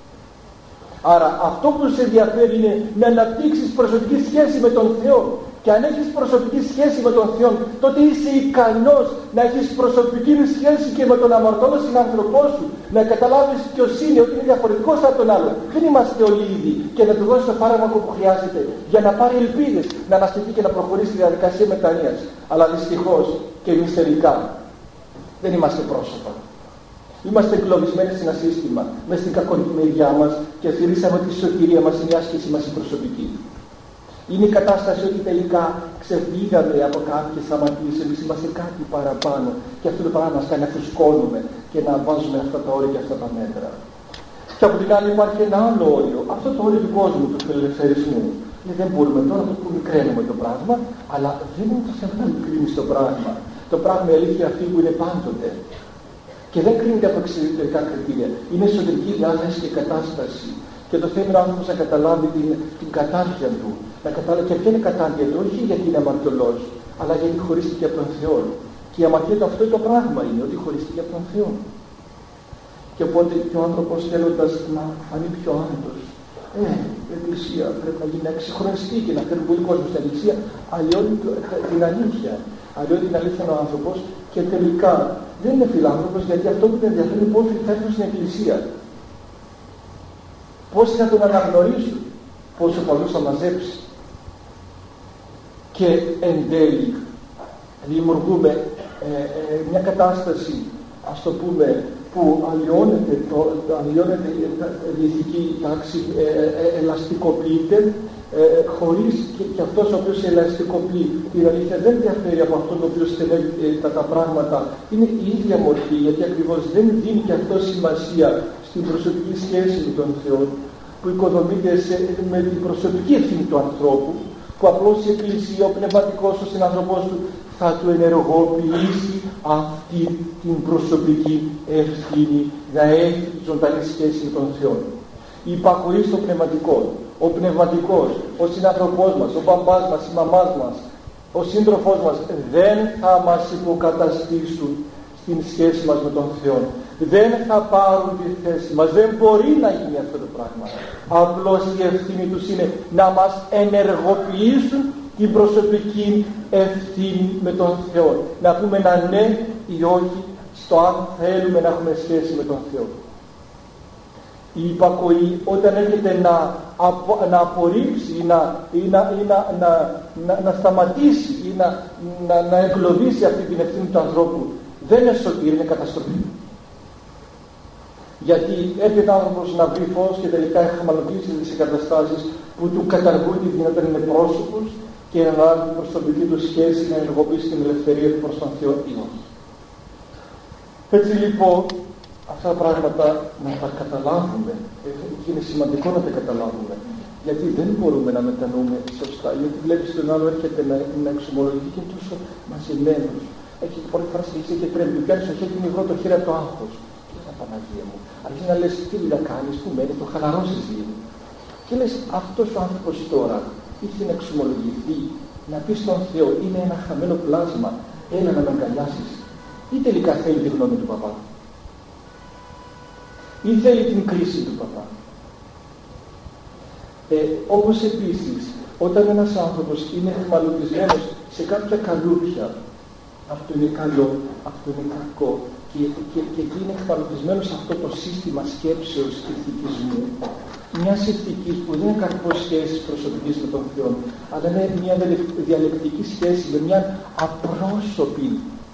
Άρα αυτό που σε ενδιαφέρει είναι να αναπτύξεις προσωπική σχέση με τον Θεό. Και αν έχεις προσωπική σχέση με τον Θεό, τότε είσαι ικανός να έχεις προσωπική σχέση και με τον αμαρτωλό συνάνθρωπό σου. Να καταλάβεις ποιος είναι, ότι είναι διαφορετικός από τον άλλο. Δεν είμαστε όλοι ίδιοι. Και να του δώσεις το φάρμακο που χρειάζεται για να πάρει ελπίδες, να αναστηθεί και να προχωρήσει στη διαδικασία μετανοίας. Αλλά δυστυχώς και εμείς τελικά δεν είμαστε πρόσωπα. Είμαστε εγκλωβισμένοι σε ένα σύστημα, μες στην κακομοιριά μας και θεωρήσαμε ότι η σωτηρία μας είναι η άσκηση μας η προσωπική. Είναι η κατάσταση ότι τελικά ξεφύγαμε από κάποιες αμαρτίες, εμείς είμαστε κάτι παραπάνω και αυτό το πράγμα μας κάνει να φουσκώνουμε και να βάζουμε αυτά τα όρια και αυτά τα μέτρα. Και από την άλλη υπάρχει ένα άλλο όριο, αυτό το όριο του κόσμου, του φιλελευθερισμού. Δεν μπορούμε τώρα να το μικραίνουμε το πράγμα, αλλά δεν είναι το θέμα να μικρύνεις το πράγμα. Το πράγμα η αλήθεια αυτή που είναι πάντοτε. Και δεν κρίνεται από εξωτερικά κριτήρια. Είναι εσωτερική διάθεση και κατάσταση. Και το θέμα είναι ο άνθρωπος να καταλάβει την, την κατάρκεια του. Να καταλάβει και ποια είναι η κατάρκεια του, όχι γιατί είναι αμαρτωλός, αλλά γιατί χωρίστηκε από τον Θεό. Και η αμαρτία του αυτό το πράγμα είναι, ότι χωρίστηκε από τον Θεό. Και οπότε και ο άνθρωπος θέλοντας να φανεί πιο άνετος. Ε, η Εκκλησία πρέπει να γίνει να εξυγχρονιστεί και να φέρει πολύ κόσμο στην Εκκλησία, αλλιώς την αλήθεια. Αλλιώς την αλήθεια είναι ο άνθρωπος και τελικά δεν είναι φιλάνθρωπος, γιατί αυτό που τον ενδιαφέρει είναι πώς θα έρθουν στην Εκκλησία. Πώς θα τον αναγνωρίσουν, πόσο πολλούς θα μαζέψει. και εν τέλει δημιουργούμε ε, ε, μια κατάσταση, ας το πούμε, που αλλοιώνεται, το, αλλοιώνεται η ηθική τάξη, ε, ε, ελαστικοποιείται, ε, χωρίς και, και αυτός ο οποίος ελαστικοποιεί την αλήθεια δεν διαφέρει από αυτόν ο οποίος στενεύει ε, τα, τα πράγματα. Είναι η ίδια μορφή, γιατί ακριβώς δεν δίνει και αυτό σημασία στην προσωπική σχέση με τον Θεό, που οικοδομείται σε, με την προσωπική ευθύνη του ανθρώπου, που απλώς η Εκκλησία, ο πνευματικός, ο συνανθρωπός του θα του ενεργοποιήσει αυτή την προσωπική ευθύνη να έχει ζωντανή σχέση με τον Θεό. Η υπακοή στο πνευματικό, ο πνευματικός, ο συνανθρωπός μας, ο μπαμπάς μας, η μαμάς μας, ο σύντροφός μας δεν θα μας υποκαταστήσουν στην σχέση μας με τον Θεό. Δεν θα πάρουν τη θέση μας. Δεν μπορεί να γίνει αυτό το πράγμα. Απλώς η ευθύνη τους είναι να μας ενεργοποιήσουν την προσωπική ευθύνη με τον Θεό. Να πούμε ένα ναι ή όχι στο αν θέλουμε να έχουμε σχέση με τον Θεό. Η υπακοή όταν έρχεται να, απο, να απορρίψει ή, να, ή, να, ή να, να, να, να σταματήσει ή να, να, να εγκλωβίσει αυτή την ευθύνη του ανθρώπου, δεν είναι σωτήρη, είναι καταστροφή. Γιατί έρχεται ο άνθρωπος να βρει φως και τελικά έχει χαμαλοποιήσει τις εγκαταστάσεις που του καταργούν τη δυνατότητα να είναι πρόσωπος και να λάβει την προσωπική του σχέση να ενεργοποιήσει την ελευθερία του προς τον Θεό ή όχι. Έτσι λοιπόν, αυτά τα πράγματα να τα καταλάβουμε, και είναι σημαντικό να τα καταλάβουμε, γιατί δεν μπορούμε να μετανοούμε σωστά. Γιατί βλέπεις τον άλλο έρχεται να, να εξομολογεί και είναι τόσο μαζεμένος. Έχει πολλές φορές και και πρέπει, του πιάνεις το χέρι του υγρό το χέρι από το άγχος. Και τα Παναγία μου. Αρχίζει να λες τι δουλειά κάνεις, πού μένεις, το χαλαρώσεις λίγο. Και λες αυτός ο άνθρωπος τώρα ήρθε να εξομολογηθεί, να πει στον Θεό, είναι ένα χαμένο πλάσμα, έλα να με αγκαλιάσεις. Ή τελικά θέλει τη γνώμη του παπά. Ή θέλει την κρίση του παπά. Ε, όπως επίσης, όταν ένας άνθρωπος είναι εχμαλωτισμένος σε κάποια καλούπια, αυτό είναι καλό, αυτό είναι κακό, και, και, και εκεί είναι εχμαλωτισμένος σε αυτό το σύστημα σκέψεως και ηθικισμού, μιας ηθικής που δεν είναι καρπός σχέσης προσωπικής με τον Θεό, αλλά είναι μια διαλεκτική σχέση με μια απρόσωπη,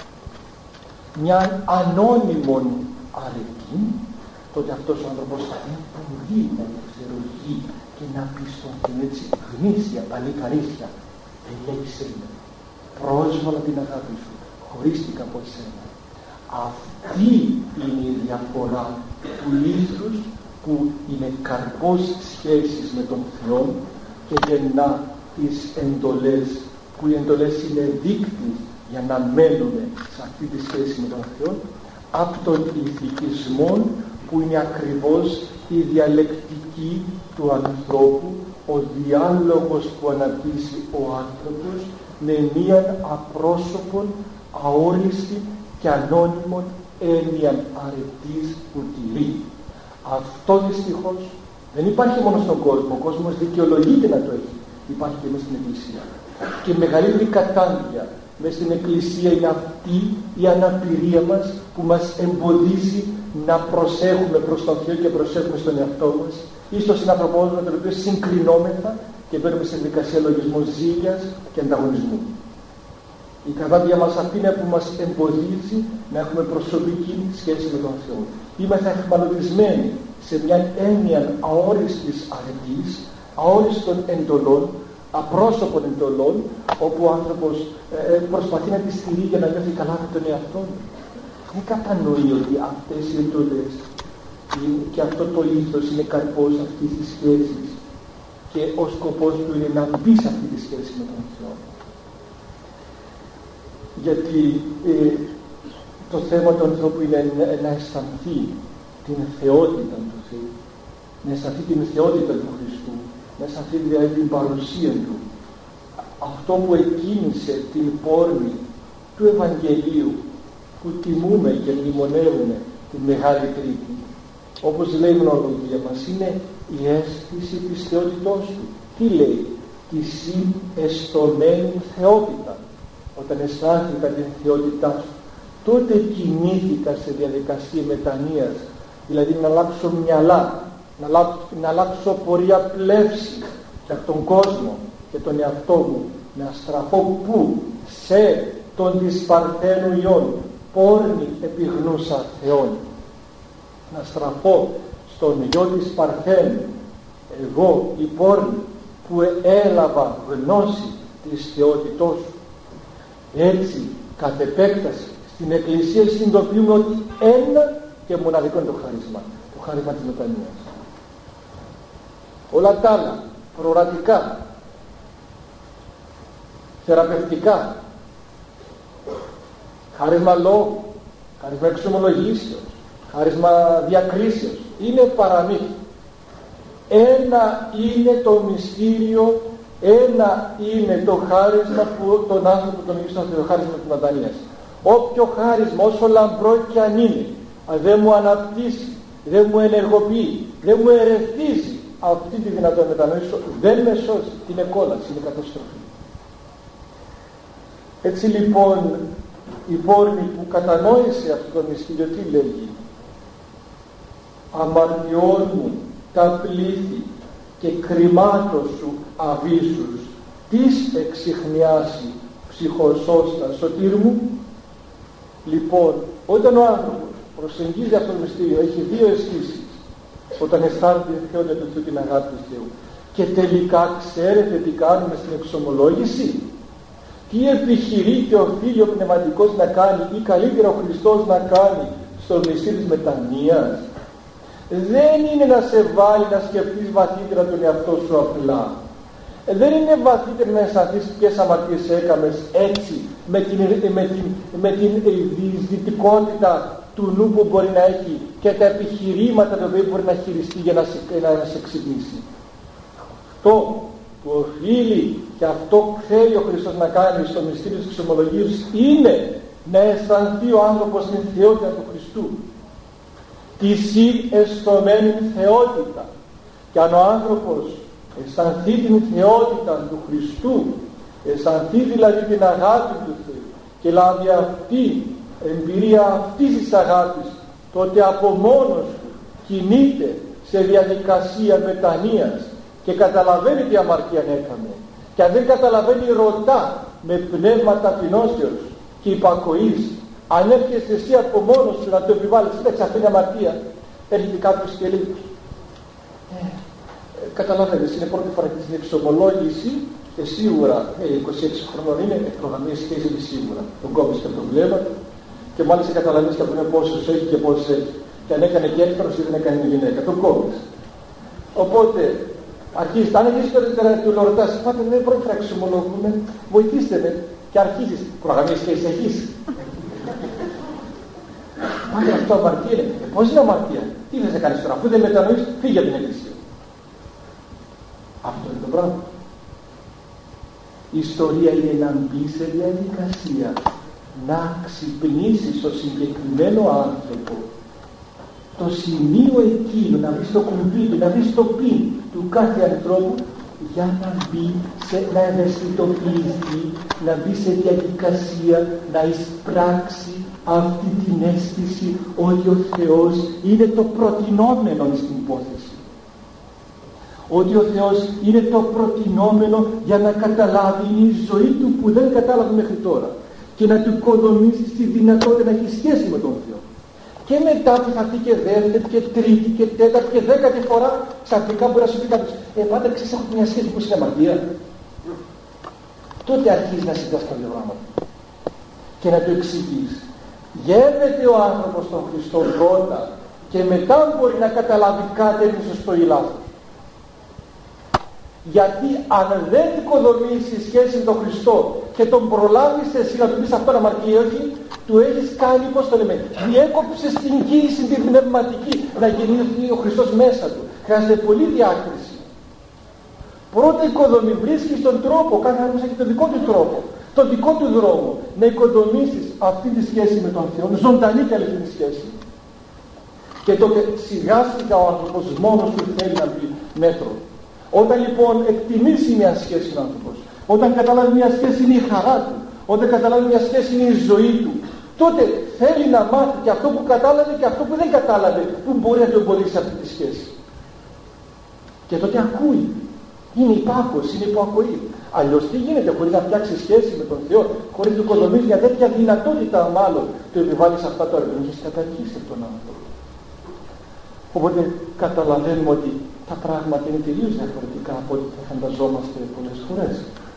μια ανώνυμον αρετή, τότε αυτός ο άνθρωπος θα δεν μπορεί να ελευθερωθεί και να πει στον Θεό έτσι γνήσια, παλή καρύσια, ελέγξε με, πρόσβαλα την αγάπη σου, χωρίστηκα από εσένα. Αυτή είναι η διαφορά του ήθους που είναι καρπός σχέσης με τον Θεό και γεννά τις εντολές, που οι εντολές είναι δείκτης για να μένουμε σε αυτή τη σχέση με τον Θεό, από τον ηθικισμό που είναι ακριβώς η διαλεκτική του ανθρώπου, ο διάλογος που αναπτύσσει ο άνθρωπος με μία απρόσωπον, αόριστη και ανώνυμον έννοια αρετής που τηρεί. Αυτό δυστυχώς δεν υπάρχει μόνο στον κόσμο, ο κόσμος δικαιολογείται να το έχει, υπάρχει και μέσα στην Εκκλησία. Και η μεγαλύτερη κατάντια μέσα στην Εκκλησία είναι αυτή η αναπηρία μας που μας εμποδίζει να προσέχουμε προς τον Θεό και προσέχουμε στον εαυτό μας ή στον συνανθρωπό μας με τον οποίο συγκρινόμεθα και μπαίνουμε σε δικασία λογισμού ζήλιας και ανταγωνισμού. Η κατάντια μας αυτή είναι που μας εμποδίζει να έχουμε προσωπική σχέση με τον Θεό. Είμαστε εχμαλωτισμένοι σε μια έννοια αόριστης αρετής, αόριστων εντολών, απρόσωπων εντολών, όπου ο άνθρωπος ε, προσπαθεί να τη στηρεί για να νιώθει καλά με τον εαυτό του. Δεν κατανοεί ότι αυτές οι εντολές και αυτό το ήθος είναι καρπός αυτής της σχέσης και ο σκοπός του είναι να μπει σε αυτή τη σχέση με τον Θεό. Γιατί ε, το θέμα του ανθρώπου είναι να αισθανθεί την θεότητα του Θεού, να αισθανθεί την θεότητα του Χριστού, να αισθανθεί δηλαδή την παρουσία του. Αυτό που εκκίνησε την πόρνη του Ευαγγελίου, που τιμούμε και μνημονεύουμε την Μεγάλη Τρίτη, όπως λέει η γνωρολογία μας, είναι η αίσθηση της θεότητός του. Τι λέει? Τη συν εστωμένη θεότητα. Όταν αισθάνθηκα την θεότητά σου, τότε κινήθηκα σε διαδικασία μετανοίας, δηλαδή να αλλάξω μυαλά, να αλλάξω, να αλλάξω πορεία πλεύση για τον κόσμο και τον εαυτό μου να στραφώ πού? Σε τον της Παρθένου Υιόν, πόρνη επιγνούσα Θεόν. Να στραφώ στον Υιό της Παρθένου, εγώ η πόρνη που έλαβα γνώση της θεότητός σου. Έτσι κατ' επέκταση στην Εκκλησία συνειδητοποιούμε ότι ένα και μοναδικό είναι το χάρισμα, το χάρισμα της μετανοίας. Όλα τα άλλα προορατικά, θεραπευτικά, χάρισμα λόγου, χάρισμα εξομολογήσεως, χάρισμα διακρίσεως, είναι παραμύθι. Ένα είναι το μυστήριο, ένα είναι το χάρισμα που τον άνθρωπο τον ηγεί το χάρισμα της μετανοίας. Όποιο χάρισμα, όσο λαμπρό και αν είναι, αν δεν μου αναπτύσσει, δεν μου ενεργοποιεί, δεν μου ερεθίζει αυτή τη δυνατότητα μετανοήσεω, δεν με σώζει. Είναι κόλαση, είναι καταστροφή. Έτσι λοιπόν η πόρνη που κατανόησε αυτό το μυστήριο τι λέγει? Αμαρτιών μου τα πλήθη και κρυμάτος σου αβύσσους, τις εξιχνιάσει ψυχοσώστα σωτήρ μου. Λοιπόν, όταν ο άνθρωπος προσεγγίζει αυτό το μυστήριο, έχει δύο αισθήσεις. Όταν αισθάνεται την θεότητα του Θεού, την αγάπη του Θεού, και τελικά ξέρετε τι κάνουμε στην εξομολόγηση? Τι επιχειρεί και οφείλει ο πνευματικός να κάνει, ή καλύτερα ο Χριστός να κάνει στο μυστήριο της μετανοίας? Δεν είναι να σε βάλει να σκεφτείς βαθύτερα τον εαυτό σου απλά. Δεν είναι βαθύτερα να αισθανθείς ποιες αμαρτίες έκαμες έτσι, με την, με την, με την διεισδυτικότητα του νου που μπορεί να έχει και τα επιχειρήματα τα οποία μπορεί να χειριστεί για να σε, να σε ξυπνήσει. Αυτό που οφείλει και αυτό που θέλει ο Χριστός να κάνει στο μυστήριο της εξομολογίας είναι να αισθανθεί ο άνθρωπος την θεότητα του Χριστού, τη συ-εστωμένη θεότητα. Και αν ο άνθρωπος αισθανθεί την θεότητα του Χριστού, αισθανθεί δηλαδή την αγάπη του Θεού και λάβει αυτή εμπειρία αυτής της αγάπης, τότε από μόνος του κινείται σε διαδικασία μετανοίας και καταλαβαίνει τι αμαρτία έκαμε. Και αν δεν καταλαβαίνει, ρωτά με πνεύμα ταπεινώσεως και υπακοής. Αν έρχεσαι εσύ από μόνος σου να το επιβάλλεις, κοίταξε αυτή είναι αμαρτία, έρχεται κάποιος και λέει ε, καταλαβαίνεις, είναι πρώτη φορά και στην εξομολόγηση και σίγουρα ε, είκοσι έξι χρονών είναι προγραμμή σχέση είναι σίγουρα. Τον κόβεις και προβλήματα και μάλιστα καταλαβαίνεις και από είναι πόσους έχει και πόσους έχει. Και αν έκανε και έκτρος ή δεν έκανε γυναίκα, τον κόβεις. Οπότε αρχίζεις, αν έχεις τώρα του ρωτάς, πάτε δεν πρώτη φορά εξομολογούμε, βοηθήστε με, και αρχίζεις προγραμμή σχέση έχεις. Πάλι αυτό αμαρτία είναι. Ε, πώς είναι αμαρτία? Τι θες να κάνεις τώρα? Αφού δεν μετανοείς, φύγε από την εκκλησία. Αυτό είναι το πράγμα. Η ιστορία είναι να μπει σε διαδικασία, να ξυπνήσει στο συγκεκριμένο άνθρωπο το σημείο εκείνο, να βρει το κουμπί του, να βρει το πιν του κάθε ανθρώπου, για να μπει σε, να ευαισθητοποιηθεί, να μπει σε διαδικασία, να εισπράξει αυτή την αίσθηση ότι ο Θεός είναι το προτινόμενο στην υπόθεση. Ότι ο Θεός είναι το προτινόμενο για να καταλάβει, είναι η ζωή του που δεν κατάλαβε μέχρι τώρα, και να του οικοδομήσει τη δυνατότητα να έχει σχέση με τον Θεό. Και μετά που θα έρθει και δεύτερη και τρίτη και τέταρτη και δέκατη φορά, ξαφνικά μπορεί να σου πει κάποιος, ε, πάντα ξέρεις, έχω μια σχέση που είναι αμαρτία. Τότε αρχίζει να συντάς κάποια πράγματα και να του εξηγείς. Γεύεται ο άνθρωπος τον Χριστό πρώτα και μετά μπορεί να καταλάβει κάτι είναι σωστό ή λάθος. Γιατί αν δεν οικοδομήσει σχέση με τον Χριστό και τον προλάβεις εσύ να του πεις αυτό είναι αμαρτία ή όχι, του έχεις κάνει, πώς το λέμε, διέκοψες την κοίηση την πνευματική να γεννηθεί ο Χριστός μέσα του. Χρειάζεται πολύ διάκριση. Πρώτα οικοδομή, βρίσκεις τον τρόπο, κάθε άνθρωπος έχει τον δικό του τρόπο, τον δικό του δρόμο, να οικοδομήσεις αυτή τη σχέση με τον Θεό, ζωντανή και αληθινή σχέση. Και τότε σιγά σιγά ο άνθρωπος μόνος του θέλει να μπει μέτρο. Όταν λοιπόν εκτιμήσει μια σχέση ο άνθρωπος, όταν καταλάβει μια σχέση είναι η χαρά του, όταν καταλάβει μια σχέση είναι η ζωή του, τότε θέλει να μάθει και αυτό που κατάλαβε και αυτό που δεν κατάλαβε, που μπορεί να του εμποδίσει αυτή τη σχέση. Και τότε ακούει. Είναι υπάκος, είναι υπακοή. Αλλιώς τι γίνεται, χωρίς να φτιάξει σχέση με τον Θεό, χωρίς να οικοδομείς μια τέτοια δυνατότητα, μάλλον του επιβάλλεις αυτά τώρα, δεν έχεις καταργήσει τον άνθρωπο. Οπότε καταλαβαίνουμε ότι τα πράγματα είναι τελείως διαφορετικά από ό,τι θα φανταζόμαστε πολλές φορές.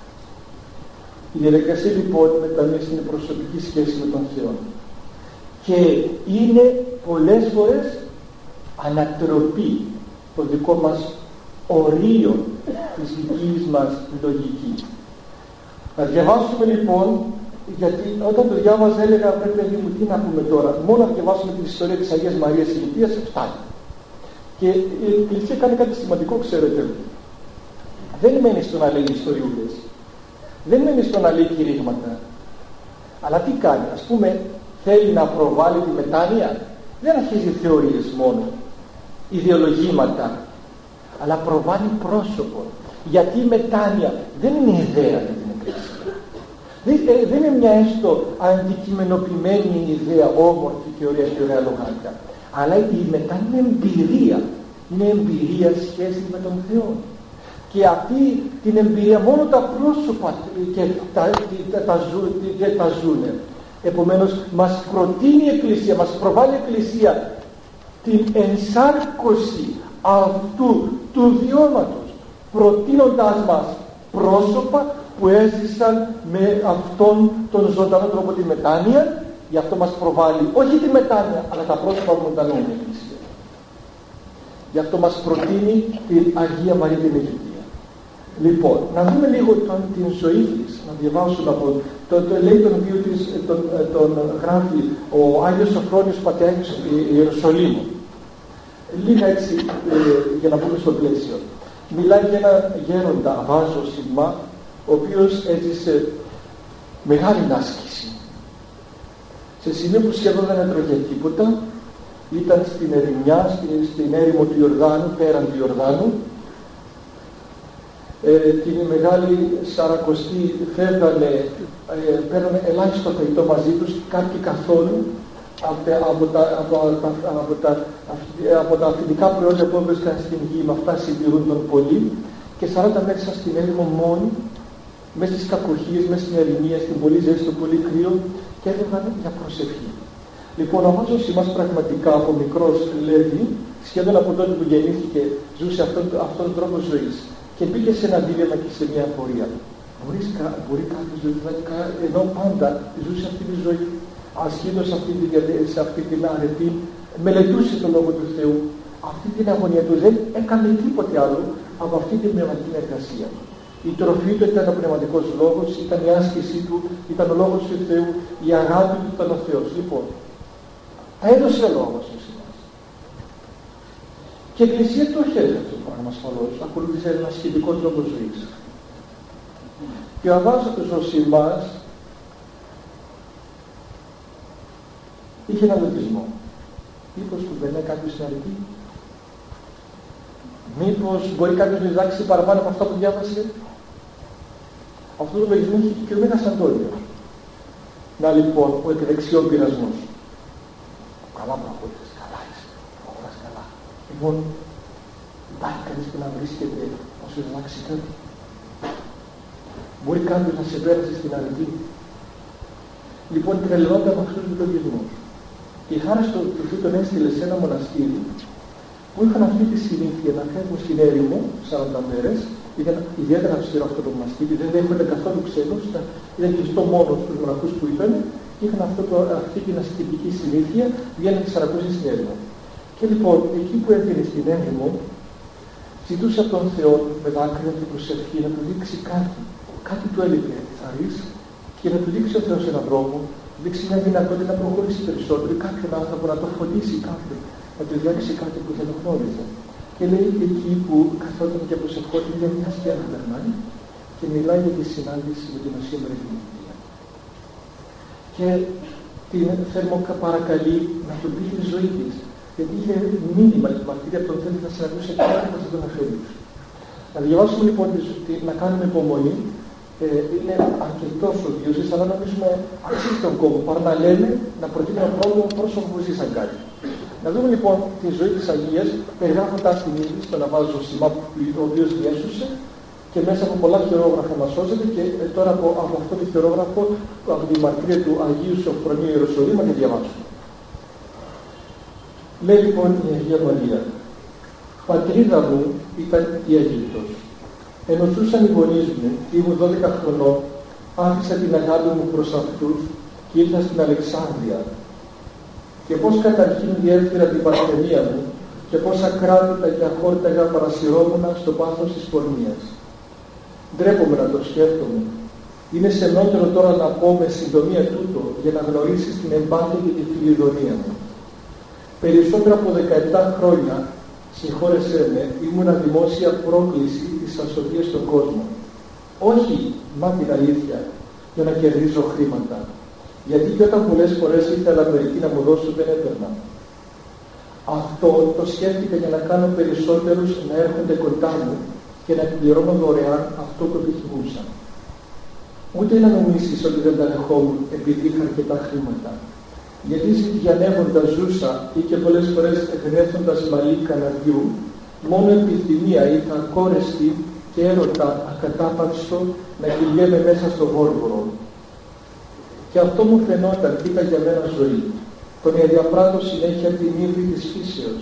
Η διαδικασία λοιπόν μετανοίας είναι προσωπική σχέση με τον Θεό. Και είναι πολλές φορές ανατροπή το δικό μας ορίο της δικής μας λογικής. Να διαβάσουμε λοιπόν, γιατί όταν το διάβαζα έλεγα πρέπει να δούμε τι να πούμε τώρα. Μόνο να διαβάσουμε την ιστορία της Αγίας Μαρίας Ηλικίας φτάνει. Και η Εκκλησία κάνει κάτι σημαντικό, ξέρετε. Δεν μένει στο να λέει ιστοριούλες. Δεν μένει στο να λέει κηρύγματα. Αλλά τι κάνει, ας πούμε, θέλει να προβάλλει τη μετάνοια. Δεν αρχίζει θεωρίες μόνο, ιδεολογήματα, αλλά προβάλλει πρόσωπο. Γιατί η μετάνοια δεν είναι ιδέα για την Εκκλησία. Δεν, ε, δεν είναι μια έστω αντικειμενοποιημένη ιδέα, όμορφη και ωραία και ωραία λογάκια. Αλλά η μετάνοια είναι εμπειρία. Είναι εμπειρία σχέση με τον Θεό. Και αυτή την εμπειρία μόνο τα πρόσωπα και τα, τα, τα, ζου, και τα ζούνε. Επομένως μας προτείνει η Εκκλησία, μας προβάλλει η Εκκλησία την ενσάρκωση αυτού του βιώματος, προτείνοντάς μας πρόσωπα που έζησαν με αυτόν τον ζωντανό τρόπο τη μετάνοια. Γι' αυτό μας προβάλλει όχι τη μετάνοια, αλλά τα πρόσωπα που μετανοούν η Εκκλησία. Γι' αυτό μας προτείνει την Αγία Μαρία την Αιγυπτία. Λοιπόν, να δούμε λίγο τον, την ζωή της, να διαβάσουμε από το, το λέει τον βίο της, τον, τον γράφει ο Άγιος Σοφρόνιος Πατριάρχης Ιερουσαλήμου. Λίγα έτσι ε, για να μπούμε στο πλαίσιο. Μιλάει για ένα γέροντα Αβάζο Σιγμά, ο οποίος έζησε μεγάλη άσκηση. Σε σημείο που σχεδόν δεν έτρωγε τίποτα, ήταν στην ερημιά, στην, στην έρημο του Ιορδάνου, πέραν του Ιορδάνου. Ε, την μεγάλη Σαρακοστή φεύγανε, ε, παίρνανε ελάχιστο φαγητό μαζί τους, κάποιοι καθόλου από τα, από τα, από τα, από τα, από τα αφεντικά προϊόντα που έβρισκαν στην γη, με αυτά συντηρούν τον πολύ, και σαράντα μέρες στην έρημο μόνοι, μέσα στις κακοχίες, μέσα στην ερημία, στην πολύ ζέστη, στο πολύ κρύο, και έβγαιναν για προσευχή. Λοιπόν, ο Αβάζος μας πραγματικά από μικρός λέει, σχεδόν από τότε που γεννήθηκε, ζούσε αυτόν, αυτόν τον τρόπο ζωής. Και μπήκε σε ένα δίλημμα και σε μια απορία. Μπορείς, μπορεί κάποιος δηλαδή, ενώ πάντα ζούσε αυτή τη ζωή, ασχέτως σε αυτή, σε αυτή την αρετή, μελετούσε τον Λόγο του Θεού, αυτή την αγωνία του δεν έκανε τίποτε άλλο από αυτή την πνευματική εργασία. Η τροφή του ήταν ο πνευματικός λόγος, ήταν η άσκησή του, ήταν ο λόγος του Θεού, η αγάπη του ήταν ο Θεός. Λοιπόν, τα έδωσε ο λόγος του μας. Και η Εκκλησία το έχει αυτό το πράγμα ασφαλώς, ακολούθησε ένα σχετικό τρόπο ζωής. Και ο Αβάζος Σιγμάς είχε ένα λογισμό. Μήπως του περνάει κάποιος στην αρετή, μήπως μπορεί κάποιος να διδάξει παραπάνω από αυτά που διάβασε. Αυτό το λογισμό είχε και ο Μέγας Αντώνιος. Να λοιπόν ο εκδεξιόν πειρασμός. Καλά προχώρησες, καλά είσαι, προχωράς καλά. Λοιπόν, υπάρχει κανείς που να βρίσκεται να σου διδάξει κάτι. Μπορεί κάποιος να σε πέρασε στην αρετή. Λοιπόν, τρελαινόταν με αυτούς τους λογισμούς. Και η χάρη στο Θεού τον έστειλε σε ένα μοναστήρι που είχαν αυτή τη συνήθεια να φεύγουν στην έρημο σαράντα μέρες. Ήταν ιδιαίτερα αυστηρό αυτό το μοναστήρι, δεν έχουν καθόλου ξένους, ήταν κλειστό μόνο στους μοναχούς που ήταν και είχαν αυτό το, αυτή την ασκητική συνήθεια, βγαίνουν τεσσαρακόσια στην έρημο. Και λοιπόν, εκεί που έβγαινε στην έρημο, ζητούσε από τον Θεό με δάκρυα και προσευχή να του δείξει κάτι, κάτι του έλειπε θαρρής, και να του δείξει ο Θεός έναν δρόμο, να δείξει μια δυνατότητα να προχωρήσει περισσότερο, ή κάποιον άνθρωπο να το φωτίσει κάποιον, να του δείξει κάτι που δεν το γνώριζε. Και λέει εκεί που καθόταν και προσευχόταν για μια σκιά να περνάει και μιλάει για τη συνάντηση με την Οσία Μαρία. Και την θερμοκα παρακαλεί να του πει τη ζωή της, γιατί είχε μήνυμα τη μαρτυρία από τον Θεό να συναντούσε κάτι που θα τον αφαιρούσε. Να διαβάσουμε λοιπόν, να κάνουμε υπομονή. Ε, είναι αρκετός ο Διόζης, αλλά νομίζουμε αξίζει τον κόπο. Παρά να λέμε, να προτείνουμε πρόβλημα πρόσωπο που ζήσαν κάτι. Να δούμε λοιπόν τη ζωή της Αγίας, περιγράφοντας την ίδια στον Αβάζο Σιγμά, ο οποίος διέσωσε και μέσα από πολλά χειρόγραφα να σώζεται και τώρα από, από αυτό το χειρόγραφο, από τη μαρτυρία του Αγίου Σοφρονίου Ιεροσολύμα και διαβάσουμε. Λέει λοιπόν η Αγία Μαρία, πατρίδα μου ήταν η Αίγυπτος. Ενώ ζούσαν οι γονείς μου, ήμουν δώδεκα χρονών, άφησα την αγάπη μου προς αυτούς και ήρθα στην Αλεξάνδρεια. Και πώς καταρχήν διέφυρα την παρθενία μου και πώς ακράτητα και αχόρταγα παρασυρώμουνα στο πάθος της πορνείας. Ντρέπομαι να το σκέφτομαι. Είναι σεμνότερο τώρα να πω με συντομία τούτο για να γνωρίσεις την εμπάθεια και τη φιλιδονία μου. Περισσότερα από δεκαεπτά χρόνια, συγχώρεσέ με, ήμουνα δημόσια πρόκληση της ασωτείας στον κόσμο. Όχι, μα την αλήθεια, για να κερδίζω χρήματα. Γιατί και όταν πολλές φορές ήθελα μερικοί να μου δώσουν δεν έπαιρνα. Αυτό το σκέφτηκα για να κάνω περισσότερους να έρχονται κοντά μου και να εκπληρώνω δωρεάν αυτό που επιθυμούσα. Ούτε να νομίσεις ότι δεν τα δεχόμουν επειδή είχα αρκετά χρήματα. Γιατί ζητιανεύοντας ζούσα ή και πολλές φορές εχνεύοντας μαλλί καναδιού, μόνο επιθυμία είχα ακόρεστη και έρωτα ακατάπαυστο να κυλιέμαι μέσα στο βόρβορο. Και αυτό μου φαινόταν τι ήταν για μένα ζωή. Το να διαπράττω συνέχεια την ύβρη της φύσεως.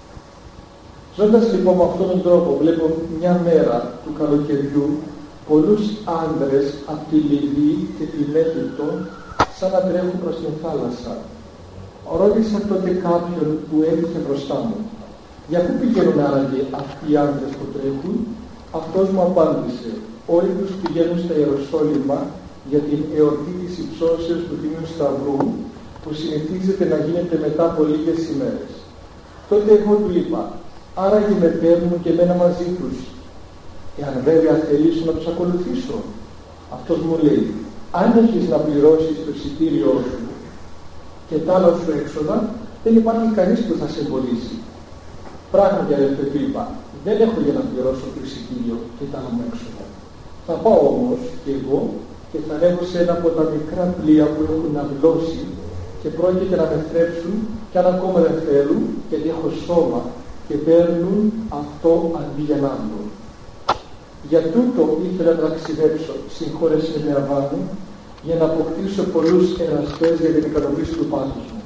Ζώντας λοιπόν με αυτόν τον τρόπο, βλέπω μια μέρα του καλοκαιριού πολλούς άντρες από τη Λιβύη και την Αίγυπτο σαν να τρέχουν προς την θάλασσα. Ρώτησα τότε κάποιον που έρχεται μπροστά μου, για πού πηγαίνουν άραγε αυτοί οι άντρες που τρέχουν? Αυτός μου απάντησε, όλοι τους πηγαίνουν στα Ιεροσόλυμα για την εορτή της υψώσεως του Τιμίου Σταυρού που συνηθίζεται να γίνεται μετά από λίγες ημέρες. Τότε εγώ του είπα, άραγε με παίρνουν και εμένα μαζί τους, εάν βέβαια θελήσω να τους ακολουθήσω. Αυτός μου λέει, αν έχεις να πληρώσεις το εισιτήριό σου και τα άλλα σου έξοδα, δεν υπάρχει κανείς που θα σε εμποδίσει. Πράγματι αδελφέ του είπα, δεν έχω για να πληρώσω το εισιτήριο και τα άλλα μου έξοδα. Θα πάω όμως και εγώ και θα ανέβω σε ένα από τα μικρά πλοία που έχουν αυλώσει και πρόκειται να με θρέψουν και αν ακόμα δεν θέλουν, γιατί έχω σώμα και παίρνουν αυτό αντί για να μου. Για τούτο ήθελα να ταξιδέψω, συγχώρεσαι με Αβάνου, για να αποκτήσω πολλούς εραστές για την ικανοποίηση του πάθους μου.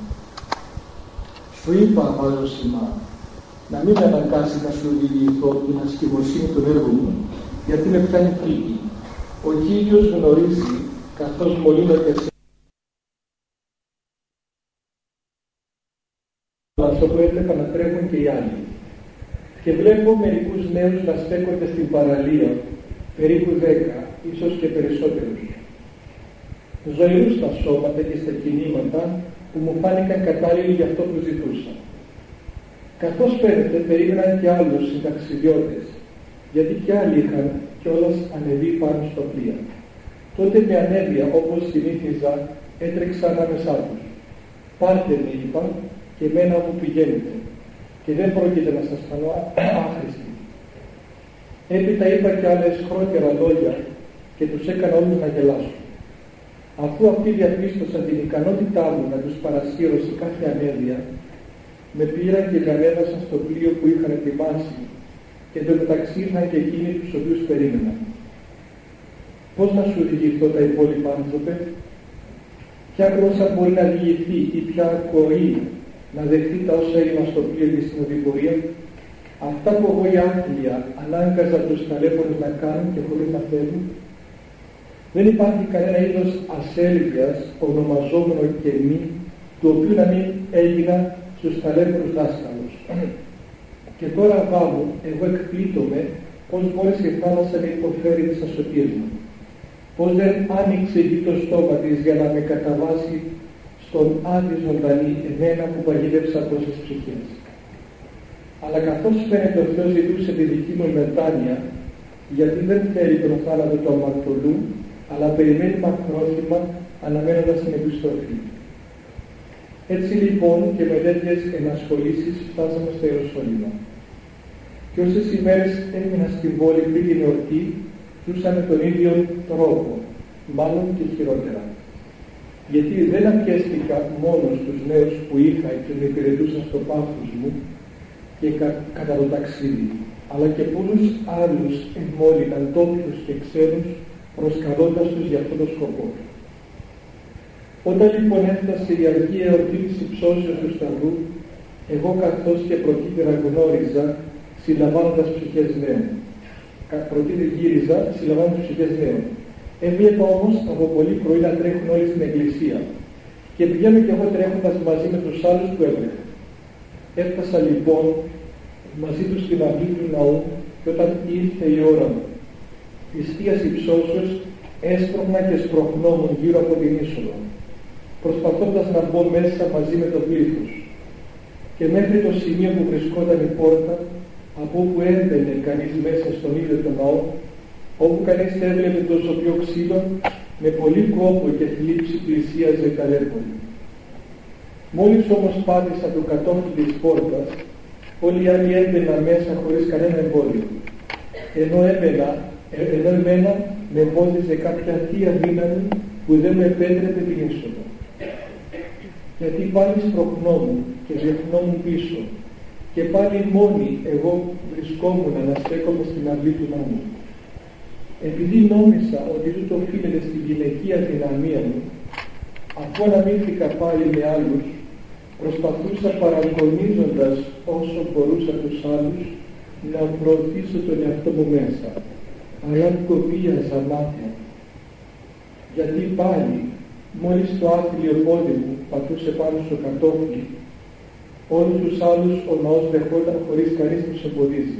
Σου είπα, βάζω σημά, να μην με αναγκάσει να σου διηγηθώ την ασκημοσύνη του έργου μου, γιατί με πιάνει πλήκη. Ο Κύριος γνωρίζει, καθώς μολύνεται σε αυτό που έβλεπα να τρέχουν και οι άλλοι. Και βλέπω μερικούς νέους να στέκονται στην παραλία, περίπου δέκα, ίσως και περισσότερους. Ζωηρούς στα σώματα και στα κινήματα που μου φάνηκαν κατάλληλοι για αυτό που ζητούσα. Καθώς φαίνεται, περίμεναν και άλλους συνταξιδιώτες, γιατί κι άλλοι είχαν κιόλας ανεβεί πάνω στο πλοίο. Τότε με ανέβεια, όπως συνήθιζα, έτρεξα ανάμεσά τους. Πάρτε με, είπα, και εμένα όπου πηγαίνετε, και δεν πρόκειται να σας φανώ άχρηστη. Έπειτα είπα και άλλες χρόνιερα λόγια και τους έκανα όλους να γελάσουν. Αφού αυτοί διαπίστωσαν την ικανότητά μου να τους παρασύρω σε κάθε ανέβεια, με πήραν και με ανέβασαν στο πλοίο που είχαν ετοιμάσει και εντωμεταξύ ήρθαν και εκείνοι τους οποίους περίμεναν. Πώς να σου διηγηθώ τα υπόλοιπα άνθρωπε? Ποια γλώσσα μπορεί να διηγηθεί ή ποια ακοή να δεχτεί τα όσα έγιναν στο πλοίο και στην οδηγορία? Αυτά που εγώ η άθλια ανάγκαζα τους ταλέπορους να κάνουν και χωρίς να θέλουν. Δεν υπάρχει κανένα είδος ασέλβειας, ονομαζόμενο και μη, του οποίου να μην έγινα στους ταλέπορους δάσκαλους. Και τώρα βάμου, εγώ εκπλήττομαι πώς μπόρεσε η θάλασσα να υποφέρει τις ασωτίες μου. Πώς δεν άνοιξε εκεί το στόμα της για να με καταβάσει στον άδειο ζωντανή εμένα που παγίδευσα τόσες ψυχές. Αλλά καθώς φαίνεται ο Θεός ζητούσε τη δική μου μετάνοια, γιατί δεν θέλει τον θάνατο του αμαρτωλού, αλλά περιμένει μακρόθυμα αναμένοντας την επιστροφή. Έτσι λοιπόν και με τέτοιες ενασχολήσεις φτάσαμε στο Ιεροσόλυμα. Και όσες ημέρες έμεινα στην πόλη πριν την εορτή, ζούσαμε τον ίδιο τρόπο, μάλλον και χειρότερα. Γιατί δεν απιέστηκα μόνο στους νέους που είχα και με υπηρετούσαν στο πάθος μου και κα, κατά το ταξίδι, αλλά και πολλούς άλλους εμόλυναν τόπιους και ξένους, προσκαλώντας τους για αυτόν τον σκοπό. Όταν λοιπόν έφτασε η αργή εορτή της υψώσεως του Σταυρού, εγώ καθώς και προκείτερα γνώριζα, συλλαμβάνοντας ψυχές νέων. Προκείτερα γύριζα, συλλαμβάνοντας ψυχές νέων. Έβλεπα όμως από πολύ πρωί να τρέχουν όλοι στην εκκλησία και πηγαίνω κι εγώ τρέχοντας μαζί με τους άλλους που έβλεπα. Έφτασα λοιπόν μαζί τους στην αυλή του ναού και όταν ήρθε η ώρα μου της Θείας Υψώσεως έσπρωχνα και σπροχνόμουν γύρω από την είσοδο, προσπαθώντας να μπω μέσα μαζί με το πλήθος. Και μέχρι το σημείο που βρισκόταν η πόρτα, από όπου έμπαινε κανείς μέσα στον ίδιο τον ναό, όπου κανείς έβλεπε το σοπιό ξύλο, με πολύ κόπο και θλίψη πλησίαζε καλέπολη. Μόλις όμως πάτησα το κατόφλι της πόρτας, όλοι οι άλλοι έμπαιναν μέσα χωρίς κανένα εμπόδιο. Ενώ έμπαινα, ενώ εμένα με εμπόδιζε κάποια θεία δύναμη που δεν με επέτρεπε την είσοδο. Γιατί πάλι σπροχνόμουν και διεθνόμουν πίσω και πάλι μόνη εγώ βρισκόμουν να στέκομαι στην αυλή του ναού. Επειδή νόμισα ότι τούτο οφείλεται στην γυναικεία δυναμία μου, αφού αναμίχθηκα πάλι με άλλους, προσπαθούσα παραγωνίζοντας όσο μπορούσα τους άλλους να προωθήσω τον εαυτό μου μέσα, αλλά κοπίαζα μάτια. Γιατί πάλι, μόλις το άθλιο πόδι μου πατούσε πάνω στο κατόφλι, όλους τους άλλους ο ναός δεχόταν χωρίς κανείς τους εμποδίζει.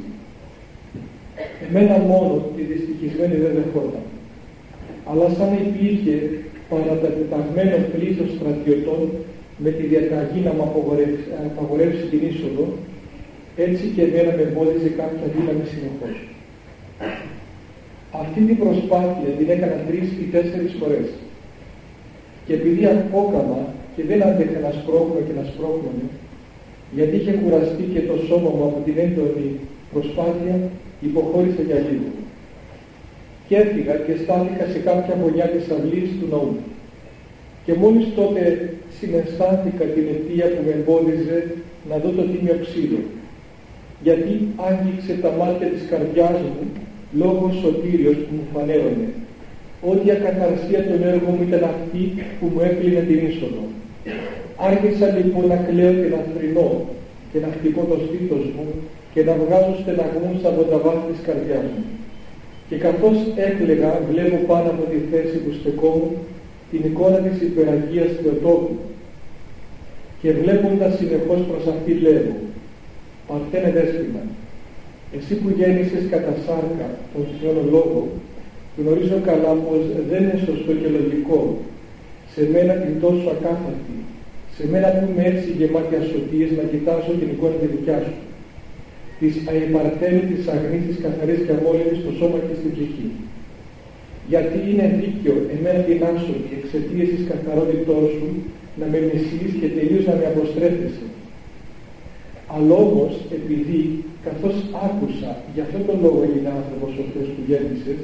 Εμένα μόνο τη δυστυχισμένη δεν δεχόταν, αλλά σαν υπήρχε παρατεταγμένο πλήθος στρατιωτών με τη διαταγή να μου απαγορεύσει, απαγορεύσει την είσοδο, έτσι και εμένα με εμπόδιζε κάποια δύναμη συνεχώς. Αυτή την προσπάθεια την έκανα τρεις ή τέσσερις φορές. Και επειδή απόκαμα και δεν άντεχα να σπρώχνω και να σπρώχνομαι, γιατί είχε κουραστεί και το σώμα μου από την έντονη προσπάθεια, υποχώρησα για λίγο. Και έφυγα και στάθηκα σε κάποια γωνιά της αυλής του ναού. Και μόλις τότε συναισθάνθηκα την αιτία που με εμπόδιζε να δω το τίμιο ξύλο. Γιατί άγγιξε τα μάτια της καρδιάς μου λόγω σωτήριος που μου φανέρωνε. Ότι η ακαθαρσία των έργων μου ήταν αυτή που μου έκλεινε την είσοδο. Άρχισα λοιπόν να κλαίω και να θρηνώ και να χτυπώ το στήθος μου και να βγάζω στεναγμούς από τα βάθη της καρδιάς μου. Και καθώς έκλαιγα, βλέπω πάνω από τη θέση που στεκόμουν την εικόνα της υπεραγίας Θεοτόκου. Και βλέποντας συνεχώς προς αυτή λέγω: Παρθένε Δέσποινα, εσύ που γέννησες κατά σάρκα τον Θεόν Λόγο, γνωρίζω καλά πως δεν είναι σωστό και λογικό σε μένα την τόσο ακάθαρτη, σε μένα που είμαι έτσι γεμάτη ασωτίες, να κοιτάσω την εικόνα τη δικιά σου, της αϊπαρθένη, της αγνής, της καθαρής και αμόλυτης στο σώμα και στην ψυχή. Γιατί είναι δίκαιο εμένα την άσωτη εξαιτίας της καθαρότητός σου να με μισείς και τελείως να με αποστρέφεσαι. Αλλά όμως επειδή καθώς άκουσα για αυτόν τον λόγο έγινε άνθρωπος ο Θεός που γέννησες,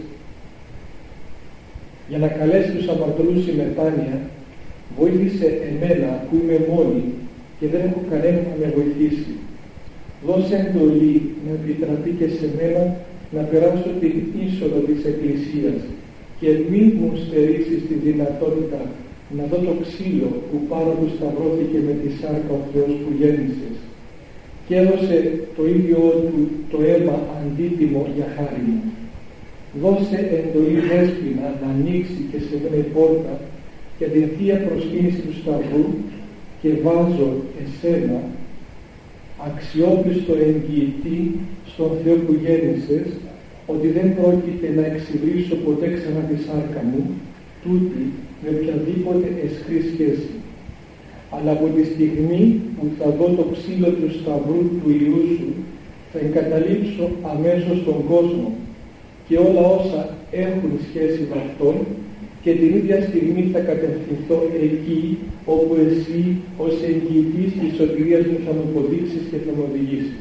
για να καλέσει τους αμαρτωλούς η μετάνοια, βοήθησε εμένα που είμαι μόνη και δεν έχω κανένα να με βοηθήσει. Δώσε εντολή να επιτραπεί και σε μένα να περάσω την είσοδο της Εκκλησίας και μη μου στερήσεις τη δυνατότητα να δω το ξύλο που πάνω του σταυρώθηκε με τη σάρκα ο Θεός που γέννησες και έδωσε το ίδιο του το αίμα αντίτιμο για χάρη μου. Δώσε εντολή Δέσποινα να ανοίξει και σε μένα η πόρτα για την θεία προσκύνηση του Σταυρού και βάζω εσένα αξιόπιστο εγγυητή στον Θεό που γέννησες ότι δεν πρόκειται να εξυβρίσω ποτέ ξανά τη σάρκα μου τούτη με οποιαδήποτε αισχρή σχέση, αλλά από τη στιγμή που θα δω το ξύλο του Σταυρού του Υιού σου θα εγκαταλείψω αμέσως τον κόσμο και όλα όσα έχουν σχέση με αυτόν και την ίδια στιγμή θα κατευθυνθώ εκεί όπου εσύ ως εγγυητής της σωτηρίας μου θα μου υποδείξεις και θα μου οδηγήσεις.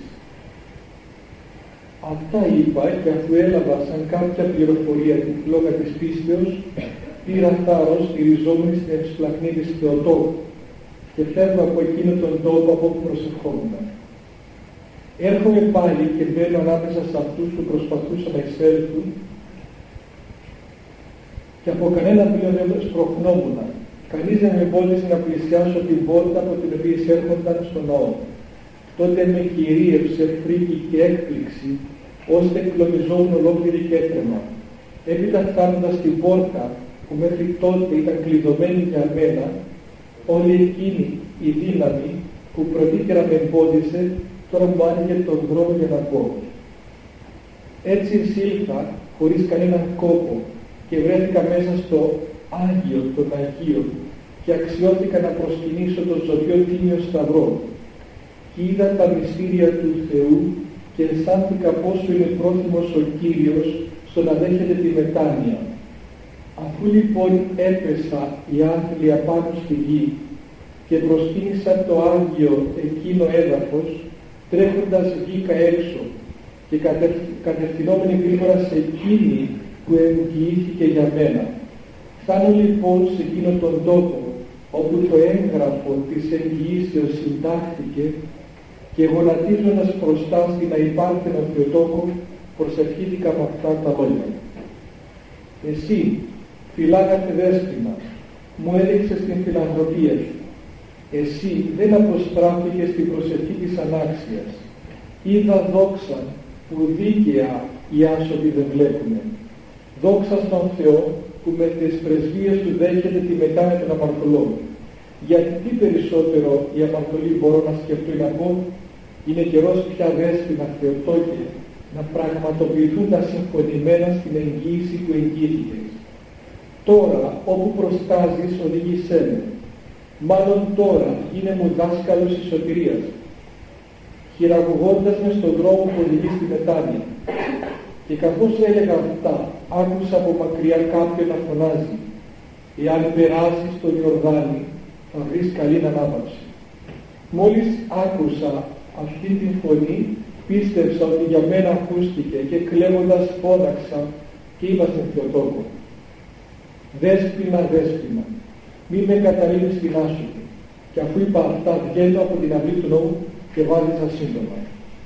Αυτά είπα και αφού έλαβα σαν κάποια πληροφορία την φλόγα της πίστεως, πήρα θάρρος στηριζόμενη στην ευσπλαχνή της Θεοτόκου και φεύγω από εκείνο τον τόπο από όπου προσευχόμουν. Έρχομαι πάλι και μπαίνω ανάμεσα σε αυτούς που προσπαθούσαν να εισέλθουν και από κανένα πλέον δεν σπροχνόμουν. Κανείς δεν με εμπόδισε να πλησιάσω την πόρτα από την οποία εισέρχονταν στο ναό. Τότε με κυρίευσε φρίκη και έκπληξη, ώστε κλονιζόμουν ολόκληρη και έτρεμα. Έπειτα φτάνοντας στην πόρτα, που μέχρι τότε ήταν κλειδωμένη για μένα, όλη εκείνη η δύναμη που πρωτήτερα με εμπόδισε, τώρα μου άνοιγε τον δρόμο για να πω. Έτσι εισήλθα χωρίς κανέναν κόπο και βρέθηκα μέσα στο Άγιο των Αγίων και αξιώθηκα να προσκυνήσω τον ζωηρό τίμιο σταυρό. Και είδα τα μυστήρια του Θεού και αισθάνθηκα πόσο είναι πρόθυμος ο Κύριος στο να δέχεται τη μετάνοια. Αφού λοιπόν έπεσα η άθλια πάνω στη γη και προσκύνησα το Άγιο εκείνο έδαφος, τρέχοντας βγήκα έξω και κατευθυνόμενη γρήγορα σε εκείνη που εγγυήθηκε για μένα. Φτάνω λοιπόν σε εκείνο τον τόπο όπου το έγγραφο της εγγυήσεως συντάχθηκε και γονατίζοντας μπροστά στην αϊπάρθενο Θεοτόκο προσευχήθηκα με αυτά τα λόγια. Εσύ, φιλάγατε δέσποινα, μου έδειξες την φιλανθρωπία σου. Εσύ δεν αποστράφηκες την προσευχή της ανάξιας. Είδα δόξα που δίκαια οι άσωποι δεν βλέπουνε. Δόξα στον Θεό που με τις πρεσβείες του δέχεται τη μετάνοια των αμαρτωλών. Γιατί τι περισσότερο οι αμαρτωλοί μπορώ να σκεφτώ ή να πω, είναι καιρός πια δέσποινα Θεοτόκε να πραγματοποιηθούν τα συμφωνημένα στην εγγύηση που εγγύηθηκες. Τώρα όπου προστάζεις οδηγήσέ με. Μάλλον τώρα γίνε μου δάσκαλος της σωτηρίας, χειραγωγώντας με στον δρόμο που οδηγεί στη μετάνοια. Και καθώς έλεγα αυτά, άκουσα από μακριά κάποιον να φωνάζει, «Εάν περάσεις τον Ιορδάνη, θα βρεις καλήν ανάπαυση». Μόλις άκουσα αυτή την φωνή, πίστεψα ότι για μένα ακούστηκε και κλαίγοντας φώναξα και είπα στην Θεοτόκο, «Δέσποινα, δέσποινα, μη με καταλήγεις στην άσωπη». Και αφού είπα αυτά, βγαίνω από την αυλή του νόμου και βάδισα σύντομα.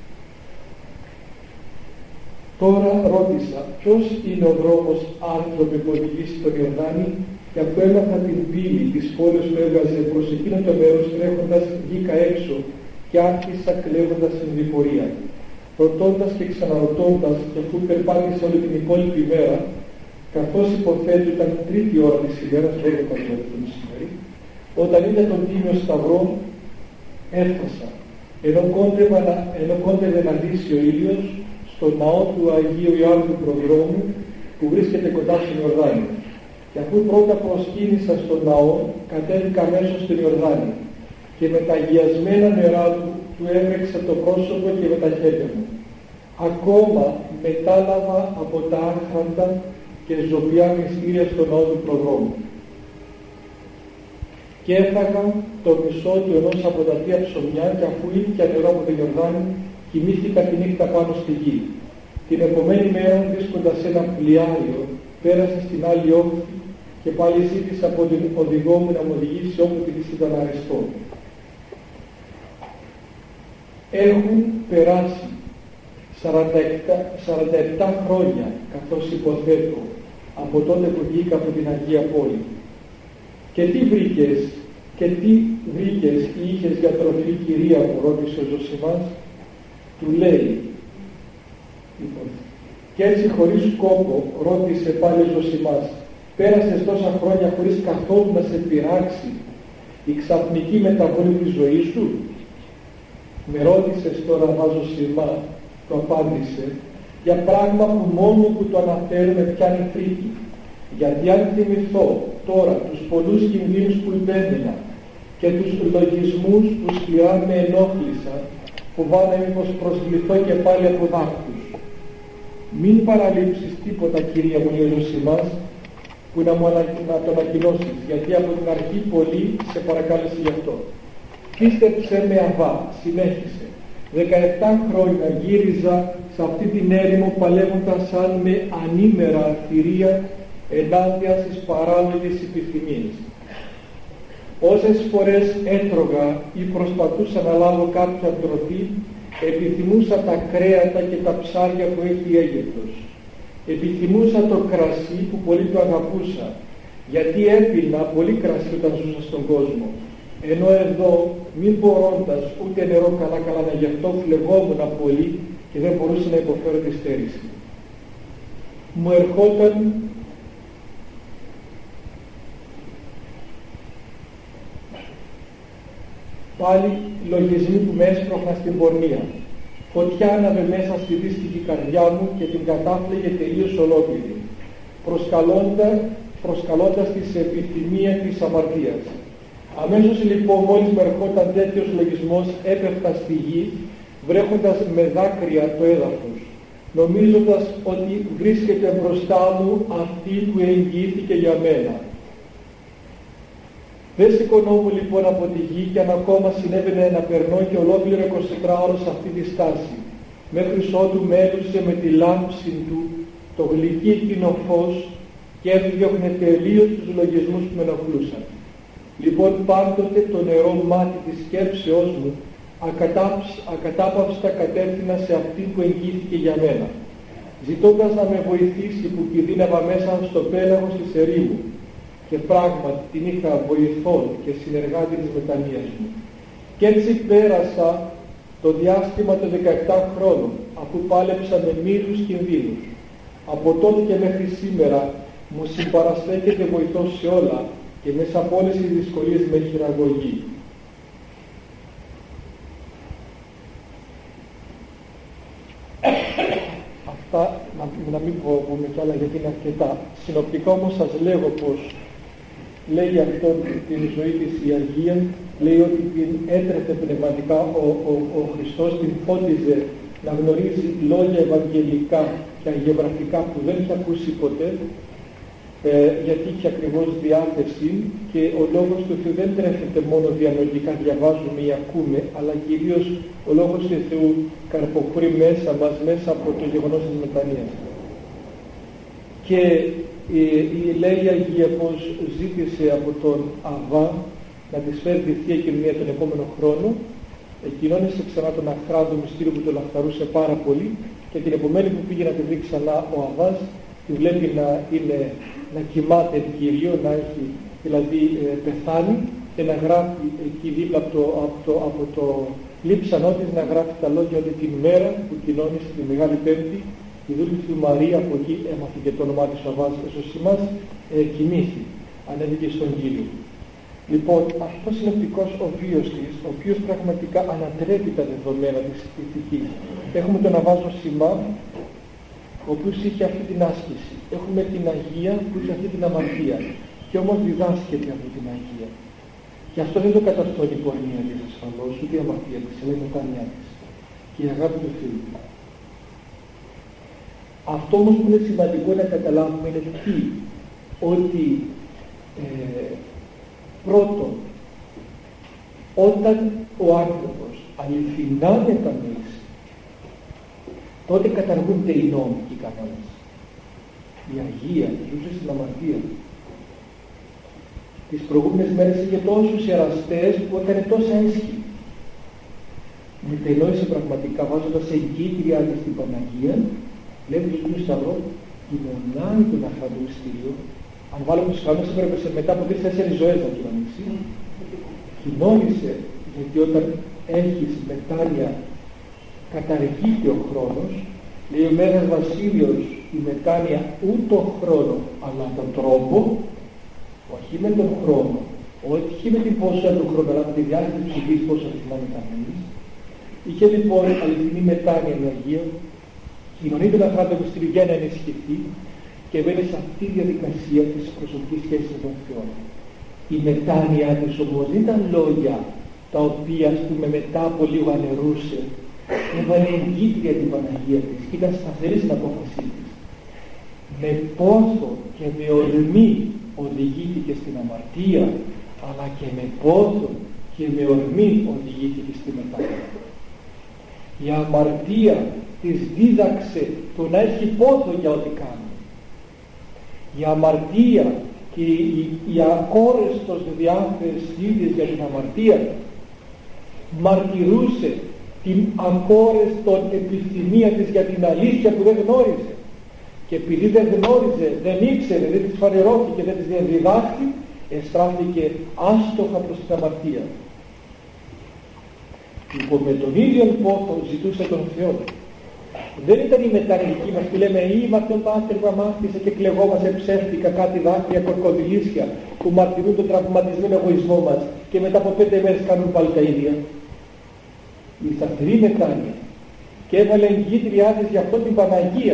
Τώρα ρώτησα ποιος είναι ο δρόμος άνθρωπε που οδηγεί στον Ιορδάνη, και αφού έμαθα την πύλη της πόλης που έβγαζε προς εκείνο το μέρος τρέχοντας βγήκα έξω και άρχισα κλαίγοντας στην διπορία. Ρωτώντας και ξαναρωτώντας, και αφού περπάτησα όλη την υπόλοιπη μέρα, καθώς υποθέτω ήταν τρίτη ώρα της ημέρας, δώδεκα το μεσημέρι, όταν είδα τον Τίμιο Σταυρό, έφτασα, ενώ κόντευε να, ενώ κόντευε να δύσει ο ήλιος, στο ναό του Αγίου Ιωάννου του Προδρόμου, που βρίσκεται κοντά στον Ιορδάνη. Και αφού πρώτα προσκύνησα στον ναό, κατέβηκα αμέσως στον Ιορδάνη και με τα αγιασμένα νερά του, του έβρεξα το πρόσωπο και με τα χέρια μου. Ακόμα μετάλαβα από τα άχραντα και ζωβιά μυστήρια στον ναό του Προδρόμου. Και έφαγα το μισό του ενός από τα τρία ψωμιά και αφού ήρθα νερό από τον Ιορδάνη, κοιμήθηκα τη νύχτα πάνω στη γη. Την επομένη μέρα, βρίσκοντας ένα πλοιάριο, πέρασα στην άλλη όχθη και πάλι ζήτησα από τον οδηγό μου να μου οδηγήσει όπου την ήταν αριστό. Έχουν περάσει σαράντα επτά χρόνια, καθώς υποθέτω, από τότε που βγήκα από την Αγία Πόλη. Και τι βρήκες, και τι βρήκες ή είχες για τροφή, κυρία μου, ρώτησε ο Ζωσιμάς. Του λέει, λοιπόν, και έτσι χωρίς κόπο ρώτησε πάλι ο Ζωσιμάς, πέρασες τόσα χρόνια χωρίς καθόλου να σε πειράξει η ξαφνική μεταβολή της ζωής σου? Με ρώτησες τώρα, βάζω σημά, το απάντησε, για πράγμα που μόνο που το αναφέρω με πιάνει φρίκη. Γιατί αν θυμηθώ τώρα τους πολλούς κινδύνους που υπέμεινα και τους λογισμούς που σκληρά με ενόχλησαν, φοβάμαι μήπως προσβληθώ και πάλι από δάκτους. Μην παραλείψεις τίποτα, κυρία μου, λέει ο Ζωσιμάς, που να μου ανα... να το ανακοινώσεις, γιατί από την αρχή πολύ σε παρακάλεσε γι' αυτό. Πίστεψε με αβά, συνέχισε. Δεκαεπτά χρόνια γύριζα σε αυτή την έρημο παλεύοντας σαν με ανήμερα θηρία ενάντια στις παράλογες επιθυμίες. Όσες φορές έτρωγα ή προσπαθούσα να λάβω κάποια τροφή, Επιθυμούσα τα κρέατα και τα ψάρια που έχει η Αίγυπτος. Επιθυμούσα το κρασί που πολύ το αγαπούσα, γιατί έπινα πολύ κρασί όταν ζούσα στον κόσμο. Ενώ εδώ, μην μπορώντας ούτε νερό καλά καλά να γι' αυτό φλεγόμουν πολύ και δεν μπορούσα να υποφέρω τη στέρηση. Μου ερχόταν πάλι λογισμοί που με έσπρωχναν στην πορνεία. Φωτιά άναβε μέσα στη δύστικη καρδιά μου και την κατάφλεγε τελείως ολόκληρη, προσκαλώντας, προσκαλώντας τη σε επιθυμία της αμαρτίας. Αμέσως λοιπόν μόλις με ερχόταν τέτοιος λογισμός έπεφτα στη γη, βρέχοντας με δάκρυα το έδαφος, νομίζοντας ότι βρίσκεται μπροστά μου αυτή που εγγυήθηκε για μένα. Δεν σηκωνόμουν λοιπόν από τη γη και αν ακόμα συνέβαινε να περνώ και ολόκληρο εικοσιτετράωρο σε αυτή τη στάση, μέχρι ότου με έλουσε με τη λάμψη του το γλυκύ εκείνο φως και έδιωχνε τελείως τους λογισμούς που με ενοχλούσαν. Λοιπόν πάντοτε το νερό μάτι της σκέψεώς μου ακατάπαυστα κατεύθυνα σε αυτή που εγγύθηκε για μένα, ζητώντας να με βοηθήσει που κινδύνευα μέσα στο πέλαγος της ερήμου, και πράγματι την είχα βοηθών και συνεργάτη της μετανοίας μου. Κι έτσι πέρασα το διάστημα των δεκαεπτά χρόνων, αφού πάλεψα με μοίρους κινδύνους. Από τότε και μέχρι σήμερα μου συμπαραστέκεται βοηθός σε όλα και μέσα από όλες τις δυσκολίες με χειραγωγεί. Αυτά, να, να μην πω, πούμε κι άλλα γιατί είναι αρκετά. Συνοπτικά όμως σας λέγω πως λέει αυτό την ζωή της η Αγία, λέει ότι την έτρεφε πνευματικά ο, ο, ο Χριστός, την φώτιζε να γνωρίζει λόγια ευαγγελικά και αγιογραφικά που δεν είχε ακούσει ποτέ, ε, γιατί είχε ακριβώς διάθεση και ο λόγος του Θεού δεν τρέφεται μόνο διανοητικά, διαβάζουμε ή ακούμε, αλλά κυρίως ο λόγος του Θεού καρποφορεί μέσα μας, μέσα από το γεγονός της μετανοίας. Και η, η λέει η Αγία πως ζήτησε από τον Αβά να της φέρει τη Θεία Κοινωνία τον επόμενο χρόνο, κοινώνησε ξανά τον αχράντο μυστήριο που τον λαχταρούσε πάρα πολύ και την επομένη που πήγε να τη βρει ξανά ο Αβάς, τη βλέπει να, είναι, να κοιμάται εν Κυρίω, να έχει δηλαδή ε, πεθάνει και να γράφει εκεί δίπλα από το, από το, από το λείψανό της να γράφει τα λόγια ότι την μέρα που κοινώνησε τη Μεγάλη Πέμπτη η δούλη του Μαρία, από εκεί έμαθε και το όνομά της ο Αβάς Ζωσιμάς, ε, κοιμήθη, ανέβηκε στον Κύριο. Λοιπόν, αυτός είναι οπτικός ο βίος της, ο οποίος πραγματικά ανατρέπει τα δεδομένα της ηθικής. Έχουμε τον Αβά Ζωσιμά, ο οποίος είχε αυτή την άσκηση. Έχουμε την Αγία που είχε αυτή την αμαρτία και όμως διδάσκεται από την Αγία. Και αυτό δεν το καταστώνει η πορνεία της ασφαλώς, ούτε η αμαρτία της, αλλά η μετάνοια της και η αγάπη του Θεού. Αυτό όμως που είναι σημαντικό να καταλάβουμε είναι τι, ότι ε, πρώτον, όταν ο άνθρωπος αληθινά μετανοήσει, τότε καταργούνται οι νόμοι και οι κανόνες. Η Αγία ζούσε στην αμαρτία. Τις προηγούμενες μέρες είχε τόσους εραστές που έκανε τόσα έσχη. Μετενόησε πραγματικά βάζοντας εγκύτρια της στην Παναγία, λέει του Κύριου Σταυρό, κοινωνάει τον αχράντο μυστήριο. Αν βάλουμε τους κανόνες έπρεπε σε μετά από τρεις-τέσσερις ζωές να κοινωνήσει. Κοινώνησε, γιατί όταν έχεις μετάνοια καταργείται ο χρόνος. Λέει ο Μέγας Βασίλειος, η μετάνοια ούτε τον χρόνο αλλά τον τρόπο, όχι με τον χρόνο, όχι με την ποσότητα του χρόνου, αλλά με τη διάρκεια της ψυχής πόσο αριθμά μετανοείς. Είχε λοιπόν αληθινή μετάνοια με Αγία, κοινωνεί τον αχράντο μυστήριο για να ενισχυθεί και μπαίνει σε αυτή τη διαδικασία της προσωπικής σχέσης με τον Θεό. Η μετάνοια της όμως δεν ήταν λόγια τα οποία ας πούμε μετά από λίγο αναιρούσε, έβαλε εγκύτρια την Παναγία της και ήταν σταθερή στην απόφασή της. Με πόθο και με ορμή οδηγήθηκε στην αμαρτία, αλλά και με πόθο και με ορμή οδηγήθηκε στη μετάνοια. Η αμαρτία της δίδαξε το να έχει πόθο για ό,τι κάνει. Η αμαρτία και η, η ακόρεστος διάθεση ίδιας για την αμαρτία μαρτυρούσε την ακόρεστον επιθυμία της για την αλήθεια που δεν γνώριζε. Και επειδή δεν γνώριζε, δεν ήξερε, δεν της φανερώθηκε, δεν της διαδιδάχθη, εστράφηκε άστοχα προς την αμαρτία. Λοιπόν, με τον ίδιο πόθο ζητούσε τον Θεό. Δεν ήταν η μετανοική μας που λέμε είμαστε ο πάτερ που αμάρτησε και κλεγόμαστε ψεύτικα κάτι δάκρυα κορκοδιλήσια που μαρτυρούν τον τραυματισμένο εγωισμό μας και μετά από πέντε μέρες κάνουν πάλι τα ίδια. Η σταθερή μετάνοια και έβαλε εγκύτριά της για αυτό την Παναγία,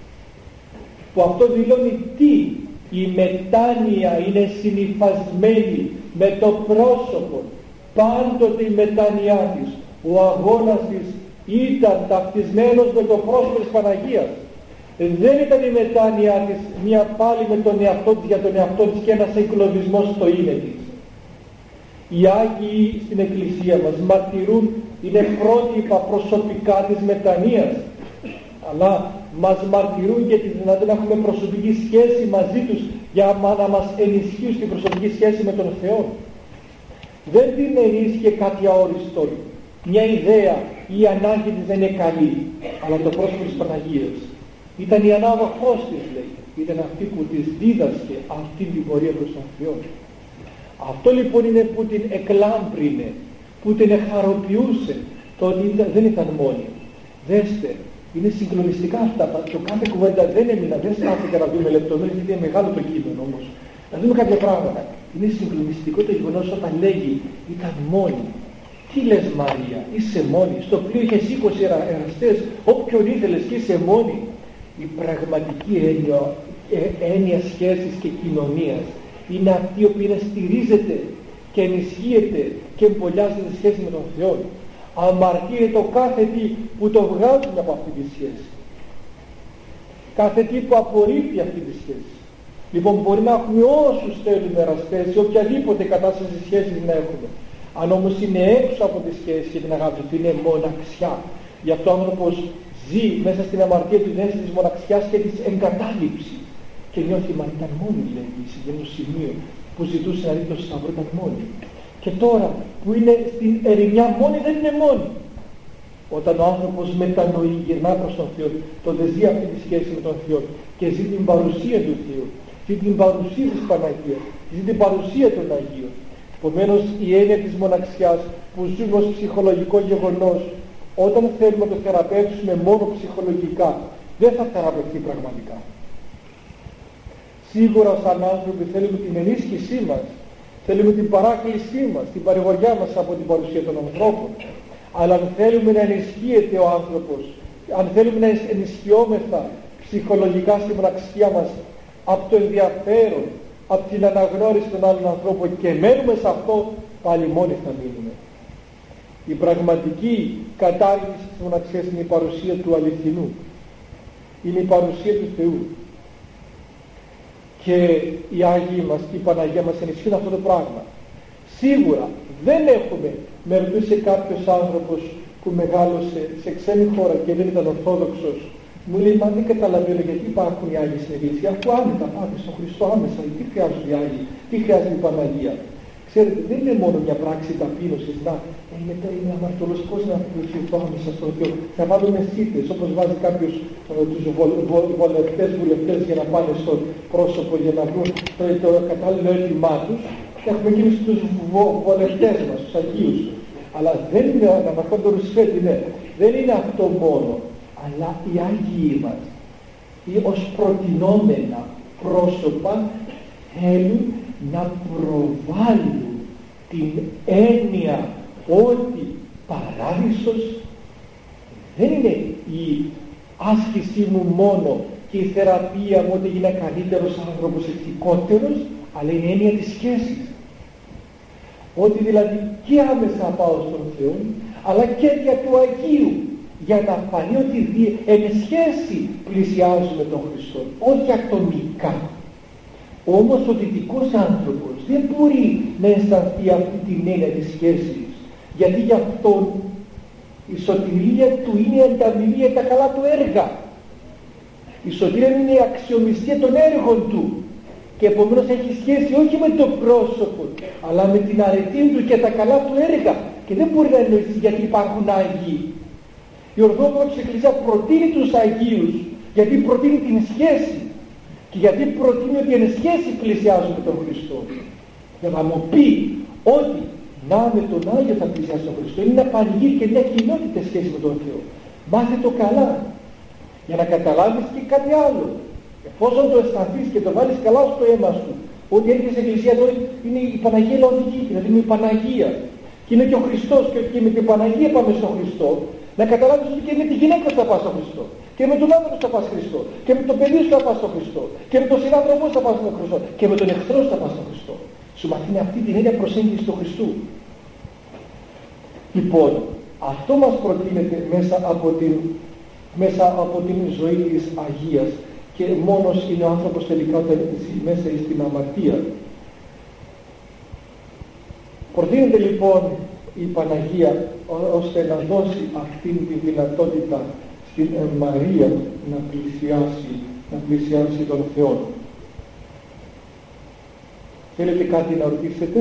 που αυτό δηλώνει τι? Η μετάνοια είναι συνυφασμένη με το πρόσωπο, πάντοτε η μετάνοιά της, ο αγώνας της ήταν ταυτισμένος με το πρόσωπο της Παναγίας. Δεν ήταν η μετάνοια της μια πάλι με τον εαυτό της για τον εαυτό της και ένας εγκλωβισμός στο είναι της. Οι Άγιοι στην Εκκλησία μας μαρτυρούν, είναι πρότυπα προσωπικά της μετανοίας, αλλά μας μαρτυρούν και τη δυνατότητα να έχουμε προσωπική σχέση μαζί τους για να μας ενισχύουν στην προσωπική σχέση με τον Θεό. Δεν την ενίσχυε κάτι αόριστο. Μια ιδέα ή η ανάγκη της δεν είναι καλή, αλλά το πρόσωπο της Παναγίας ήταν η ανάδοχός της, λέει. Ήταν αυτή που της δίδασκε αυτή την πορεία προς τον Θεό. Αυτό λοιπόν είναι που την εκλάμπρινε, που την εχαροποιούσε, το ότι δεν ήταν μόνη. Δέστε, είναι συγκλονιστικά αυτά. Το κάθε κουβέντα δεν έμεινα, δεν στάθηκε να δούμε λεπτομέρειες, γιατί είναι μεγάλο το κείμενο όμως. Να δούμε κάποια πράγματα. Είναι συγκλονιστικό το γεγονός όταν λέγει ήταν μόνη. Τι λες Μαρία, είσαι μόνη? Στο πλοίο είχες είκοσι εραστές, όποιον ήθελες και είσαι μόνη. Η πραγματική έννοια, ε, έννοια σχέσης και κοινωνίας είναι αυτή η οποία στηρίζεται και ενισχύεται και εμπολιάζεται τη σχέση με τον Θεό. Αμαρτύρεται το κάθε τι που το βγάζουν από αυτή τη σχέση. Κάθε τι που απορρίπτει αυτή τη σχέση. Λοιπόν, μπορεί να έχουμε όσους θέλουμε εραστές ή οποιαδήποτε κατάσταση σχέσης να έχουμε. Αν όμως είναι έξω από τη σχέση και την αγάπη του, είναι μοναξιά. Γι' αυτό ο άνθρωπος ζει μέσα στην αμαρτία του αίσθηση της μοναξιάς και της εγκατάλειψης. Και νιώθει, μα ήταν μόνη, λέει, σε ένα σημείο που ζητούσε να δει το Σταυρό, ήταν μόνη. Και τώρα που είναι στην ερημιά μόνη, δεν είναι μόνη. Όταν ο άνθρωπος μετανοεί, γυρνά προς τον Θεό, τότε ζει αυτή τη σχέση με τον Θεό και ζει την παρουσία του Θεού, ζει την παρουσία της Παναγίας, ζει την παρουσία των Αγίων. Επομένως η έννοια της μοναξιάς που ζούμε ως ψυχολογικό γεγονός, όταν θέλουμε να το θεραπεύσουμε μόνο ψυχολογικά, δεν θα θεραπευτεί πραγματικά. Σίγουρα σαν άνθρωποι θέλουμε την ενίσχυσή μας, θέλουμε την παράκλησή μας, την παρηγοριά μας από την παρουσία των ανθρώπων. Αλλά αν θέλουμε να ενισχύεται ο άνθρωπος, αν θέλουμε να ενισχυόμεθα ψυχολογικά στη μοναξιά μας από το ενδιαφέρον, από την αναγνώριση των άλλων ανθρώπων και μένουμε σε αυτό, πάλι μόνοι θα μείνουμε. Η πραγματική κατάργηση της μοναξιάς είναι η παρουσία του αληθινού. Είναι η παρουσία του Θεού. Και οι Άγιοι μας και η Παναγία μας ενισχύουν αυτό το πράγμα. Σίγουρα δεν έχουμε, με ρωτούσε κάποιος άνθρωπος που μεγάλωσε σε ξένη χώρα και δεν ήταν Ορθόδοξος, μου λέει, μα δεν καταλαβαίνω γιατί υπάρχουν οι Άγιοι στην Εκκλησία, αφού άνετα πάτε στον Χριστό άμεσα, τι χρειάζονται οι Άγιοι, τι χρειάζεται η Παναγία. Ξέρετε, δεν είναι μόνο μια πράξη ταπείνωσης, να ε, μετά είναι αμαρτωλός, πώς να πληθυνθώ άμεσα στον Θεό. Θα βάλουμε σύντες, όπως βάζει κάποιος ε, τους βο, βο, βολευτές, βουλευτές για να πάνε στο πρόσωπο για να βρουν το, το κατάλληλο έτοιμά τους. Και έχουμε εκείνους τους βο, βολευτές μας, τους Αγίους. Αλλά δεν είναι, να μαθαίνουν το ρουσφέτη, ναι, δεν είναι αυτό μόνο. Αλλά οι Άγιοι μας, ή ως προτινόμενα πρόσωπα, θέλουν να προβάλλουν την έννοια ότι παράδεισος δεν είναι η άσκησή μου μόνο και η θεραπεία μου ότι γίνα καλύτερος άνθρωπος, ηθικότερος, αλλά είναι η έννοια της σχέσης. Ότι δηλαδή και άμεσα πάω στον Θεό, αλλά και δια του Αγίου, για να φανεί ότι εν σχέση πλησιάζουμε τον Χριστό, όχι ατομικά. Όμως ο δυτικός άνθρωπος δεν μπορεί να αισθανθεί αυτή την έννοια της σχέσης, γιατί για αυτόν η σωτηρία του είναι η ανταμοιβή τα καλά του έργα. Η σωτηρία είναι η αξιομιστία των έργων του και επομένως έχει σχέση όχι με το πρόσωπο, αλλά με την αρετή του και τα καλά του έργα. Και Και δεν μπορεί να εννοηθεί γιατί υπάρχουν Άγιοι. Η Ορθόδοξη Εκκλησία προτείνει τους Αγίους γιατί προτείνει την σχέση και γιατί προτείνει ότι εν σχέση πλησιάζουμε τον Χριστό. Για να μου πει ότι να με τον Άγιο θα πλησιάσει τον Χριστό είναι ένα πανηγύρι και μια κοινότητα σχέση με τον Θεό. Μάθε το καλά για να καταλάβεις και κάτι άλλο. Εφόσον το αισθανθείς και το βάλεις καλά στο αίμα σου ότι έρχεσαι στην Εκκλησία εδώ είναι η Παναγία Λαοδική, δηλαδή είναι η Παναγία και είναι και ο Χριστός και, και με την Παναγία πάμε στον Χριστό, να καταλάβεις ότι και με τη γυναίκα σου θα πας στον Χριστό και με τον άνθρωπο σου θα πας στον Χριστό και με τον παιδί σου θα πας στον Χριστό και με τον συνάνθρωπό σου θα πας στον Χριστό και με τον εχθρό σου θα πας στον Χριστό. Σου μαθαίνει αυτή την ίδια προσέγγιση του Χριστού. Λοιπόν, αυτό μας προτείνεται μέσα από την, μέσα από την ζωή της Αγίας και μόνος είναι ο άνθρωπος τελικά όταν ζει μέσα στην αμαρτία. Προτείνεται λοιπόν η Παναγία ώστε να δώσει αυτήν τη δυνατότητα στην Μαρία να πλησιάσει, να πλησιάσει τον Θεό. Θέλετε κάτι να ρωτήσετε?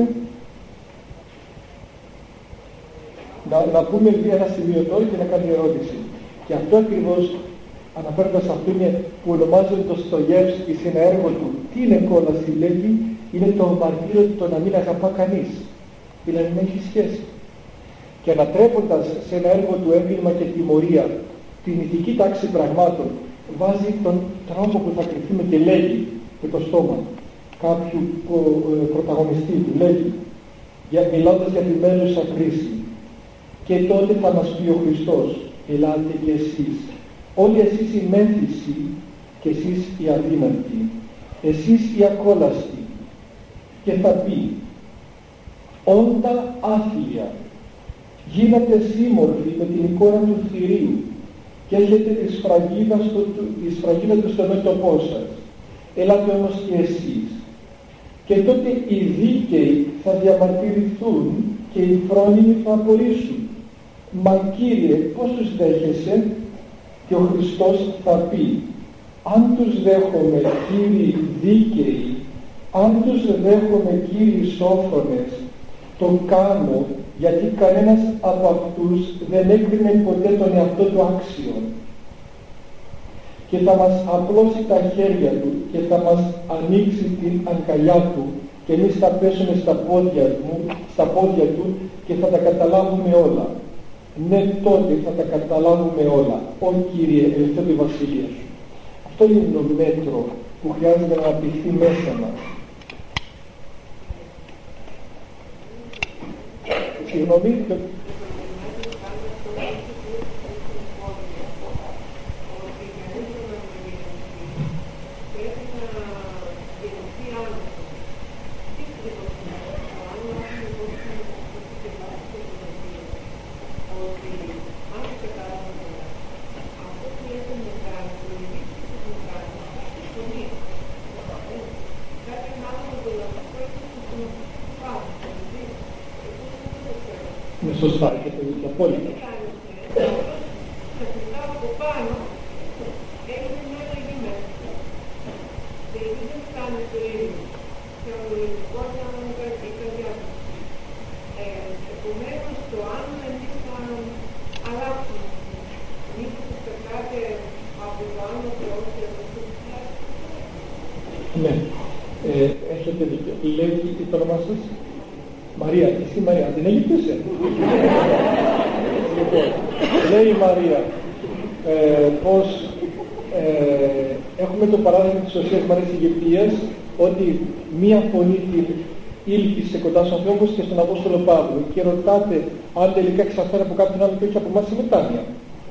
Να, να πούμε ένα σημείο τώρα και να κάνουμε ερώτηση. Και αυτό ακριβώς, αναφέροντας αυτό είναι που ονομάζεται το Στογεύσκι σε ένα έργο του. Τι είναι κόλαση λέγει? Είναι το μαρτύριο το να μην αγαπά κανείς. Δηλαδή να έχει σχέση. Και ανατρέποντας σε ένα έργο του έγκλημα και τιμωρία την ηθική τάξη πραγμάτων, βάζει τον τρόπο που θα κρυφθούμε και λέγει με το στόμα κάποιου ε, πρωταγωνιστή του, λέγει για, μιλώντας για τη μέλουσα κρίση. Και τότε θα μας πει ο Χριστός, ελάτε και εσείς, όλοι εσείς οι μέθησοι και εσείς οι αδύνατοι, εσείς οι ακόλαστοι, και θα πει όντα άθλια, γίνατε σύμμορφοι με την εικόνα του θηρίου και έχετε τη σφραγίδα, στο, τη σφραγίδα του στο μέτωπό σας. Ελάτε όμως και εσείς. Και τότε οι δίκαιοι θα διαμαρτυρηθούν και οι φρόνιμοι θα απορρίσουν. Μα Κύριε, πώς τους δέχεσαι? Και ο Χριστός θα πει, αν τους δέχομαι Κύριοι δίκαιοι, αν τους δέχομαι Κύριοι σόφρονες, το κάνω γιατί κανένας από αυτούς δεν έκρινε ποτέ τον εαυτό του άξιον. Και θα μας απλώσει τα χέρια του και θα μας ανοίξει την αγκαλιά του και εμείς θα πέσουμε στα πόδια του, στα πόδια του και θα τα καταλάβουμε όλα. Ναι, τότε θα τα καταλάβουμε όλα. Ω Κύριε, ελευθέ τη βασιλεία σου. Αυτό είναι το μέτρο που χρειάζεται να αναπτυχθεί μέσα μας. Συγγνώμη. Είναι σωστά και το ίδιο απόλυτα. Ξαφνικά από πάνω έγινε μια αλλαγή μέσα. Δηλαδή δεν φτάνει το ίδιο. Και ο λογικός να είναι η καρδιά του. Επομένως το αν εμείς θα αλλάξουμε, μήπως περνάτε από το άλλο Θεό και από το Θεό. Ναι, ε, έχετε δίκιο. Λέει το όνομα σας. Μαρία, εσύ Μαρία, την Αιγυπτίσια. Λοιπόν, λέει η Μαρία ε, πως ε, έχουμε το παράδειγμα της Οσίας Μαρίας Αιγυπτίας ότι μία φωνή την ήλπισε κοντά στον Θεό όπως και στον Απόστολο Παύλο και ρωτάτε αν τελικά εξαφέρει από κάποιον άλλο και όχι από εμάς η μετάνοια.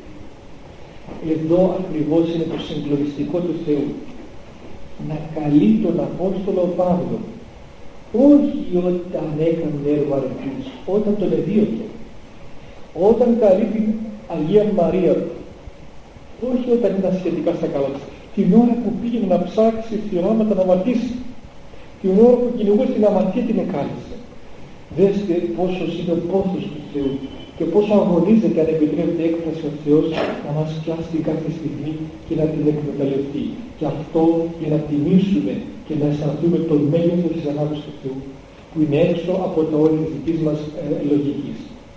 Εδώ ακριβώς είναι το συγκλονιστικό του Θεού. Να καλεί τον Απόστολο Παύλο όχι όταν έκανε έργο αρετούς, όταν τον εδίωκε, όταν καλεί την Αγία Μαρία, όχι όταν ήταν σχετικά στα καλά της, την ώρα που πήγαινε να ψάξει θυράματα να αμαρτήσει, την ώρα που κυνηγούσε την αμαρτία την εκάλεσε. Δέστε πόσο είναι ο πόθος του Θεού και πόσο αγωνίζεται αν επιτρέπεται έκφραση ο Θεός να μας πιάσει κάθε στιγμή και να την εκμεταλλευτεί. Και αυτό για να τιμήσουμε και να αισθανθούμε το μέγεθος της αγάπης του Θεού που είναι έξω από τα όρια της δικής μας ε, λογικής.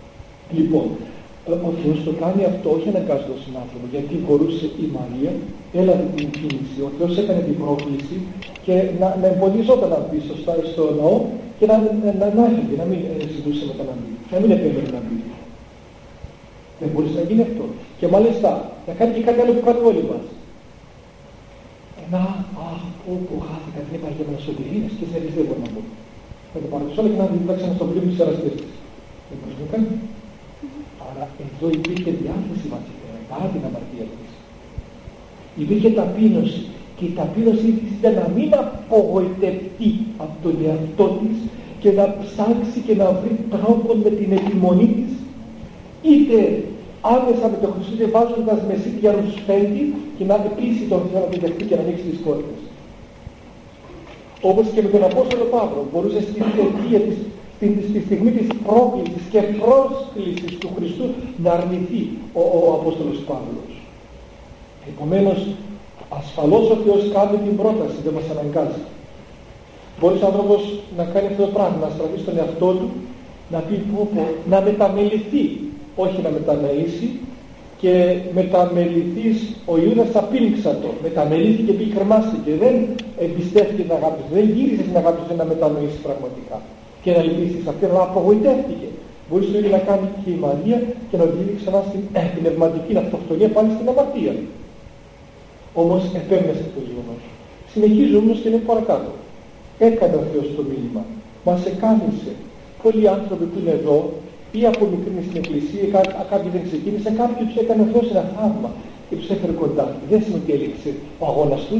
Λοιπόν, ο Θεός το κάνει αυτό όχι αναγκάζοντας τον άνθρωπο, γιατί μπορούσε η Μαρία, έλαβε την κίνηση, ο Θεός έκανε την πρόκληση και να, να εμποδίζονταν να μπει σωστά στο ναό και να, να, να έφυγε, να μην ζητούσε μετά να μπει, να μην επέμενε να μπει. Δεν μπορούσε να γίνει αυτό. Και μάλιστα να κάνει και κάτι άλλο που κάνουμε όλοι μας. Να, αχ, όπου χάθηκα, δεν υπάρχει για σωτηρίας και σε δεν μπορώ να πω. Θα το παρακολουθήσω όλα και να διδάξαμε στον πλήρω της εραστής. Δεν μπορούσε να κάνει. Άρα εδώ υπήρχε διάθεση βασικά, παρά την αμαρτία της. Υπήρχε ταπείνωση και η ταπείνωση της ήταν να μην απογοητευτεί από τον εαυτό της και να ψάξει και να βρει τρόπο με την επιμονή της, είτε άμεσα με τον Χριστό και βάζοντας μεσίτια ρουσφέντη και να πείσει τον Θεό να τον δεχτεί και να ανοίξει τις πόρτες. Όπως και με τον Απόστολο Παύλο μπορούσε στην αιτία της, στη, στη στιγμή της πρόκλησης και πρόσκλησης του Χριστού να αρνηθεί ο, ο Απόστολος Παύλος. Επομένως, ασφαλώς ο Θεός κάνει την πρόταση, δεν μας αναγκάζει. Μπορεί ο άνθρωπος να κάνει αυτό το πράγμα, να στραφεί στον εαυτό του, να πει πω, πω, να μεταμεληθεί, όχι να μεταναήσει, και μεταμεληθείς, ο Ιούδας απήλξα το, μεταμελήθηκε και κρεμάστηκε, δεν εμπιστεύτηκε την αγάπη του, δεν γύρισε την αγάπη του να μετανοήσει πραγματικά και να λυπήσει σε αυτήν, αλλά απογοητεύτηκε. Μπορεί το ίδιο να κάνει και η Μαρία και να οδηγεί ξανά στην ε, πνευματική αυτοκτονία πάλι στην αμαρτία. Όμως επέμενε αυτό το γεγονός. Συνεχίζουμε όμως και είναι παρακάτω. Έκανε ο Θεός το μήνυμα. Μας εκάνησε. Πολλοί άνθρωποι που είναι εδώ ή από μικρή στην εκκλησία, κάποιοι δεν ξεκίνησαν, κάποιοι τους έκανε ο Θεός ένα θαύμα και τους έφερε κοντά. Δεν σημαίνει ότι έληξε ο αγώνας τους.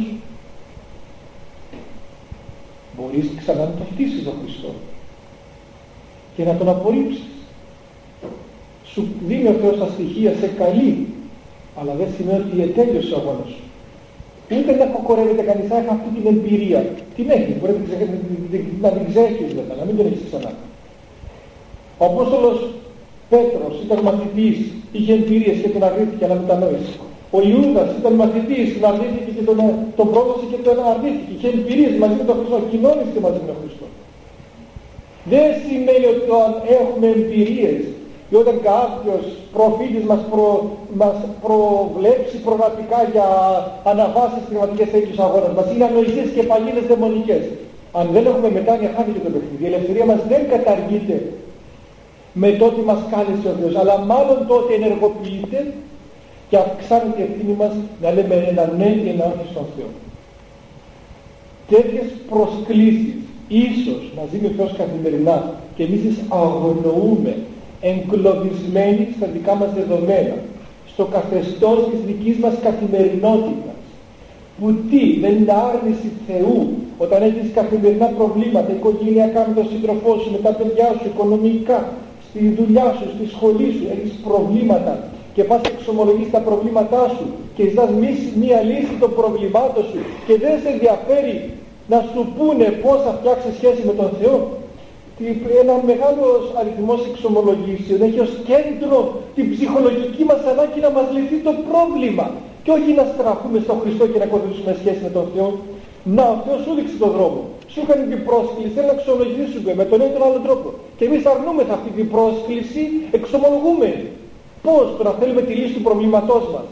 Μπορείς ξανά να το φτύσεις τον Χριστό και να τον απορρίψεις. Σου δίνει ο Θεός τα στοιχεία, σε καλή, αλλά δεν σημαίνει ότι ετέλειωσε ο αγώνας σου. Ούτε να κοκορεύεται κανείς, θα έχει αυτή την εμπειρία. Την έχει, μπορεί να την ξέχεις μετά, να μην την έχεις ξανά. Ο Απόστολος Πέτρος ήταν μαθητής, είχε εμπειρίες και τον αρνήθηκε να μετανόησε. Ο Ιούδας ήταν μαθητής, τον αρνήθηκε και τον, τον πρόδωσε και τον αρνήθηκε. Είχε εμπειρίες μαζί με τον Χριστό, κοινώνησε μαζί με τον Χριστό. Δεν σημαίνει ότι όταν έχουμε εμπειρίες ή όταν κάποιος προφήτης μας, προ, μας προβλέψει προγραμματικά για αναβάσεις πνευματικές τέτοιους αγώνας μας, είναι ανοησίες και παλίδες δαιμονικές. Αν δεν έχουμε μετάνοια, χάθηκε το παιχνίδι. Η ελευθερία μας δεν καταργείται με το ότι μας κάλεσε ο Θεός, αλλά μάλλον τότε ενεργοποιείται και αυξάνεται η ευθύνη μας να λέμε ένα ναι και ένα όχι στον Θεό. Τέτοιες προσκλήσεις ίσως μας δίνει ο Θεός καθημερινά και εμείς τις αγνοούμε, εγκλωβισμένοι στα δικά μας δεδομένα, στο καθεστώς της δικής μας καθημερινότητας, που τι, δεν είναι άρνηση Θεού όταν έχεις καθημερινά προβλήματα οικογενειακά με τον σύντροφό σου, με τα παιδιά σου, οικονομικά, στη δουλειά σου, στη σχολή σου, έχεις προβλήματα και πας και εξομολογείς τα προβλήματά σου και ζητάς μία λύση των προβλημάτων σου και δεν σε ενδιαφέρει να σου πούνε πώς θα φτιάξεις σχέση με τον Θεό. Ένα μεγάλος αριθμός εξομολογήσεων έχει ως κέντρο την ψυχολογική μας ανάγκη να μας λυθεί το πρόβλημα και όχι να στραφούμε στον Χριστό και να ακολουθήσουμε σχέση με τον Θεό. Να, ο Θεός σου δείξει τον δρόμο. Σου έκανε την πρόσκληση, θέλει να εξομολογήσουμε με τον ένα ή τον άλλο τρόπο. Και εμείς αρνούμεθα αυτή την πρόσκληση, εξομολογούμε. Πώς, το να θέλουμε τη λύση του προβλήματός μας.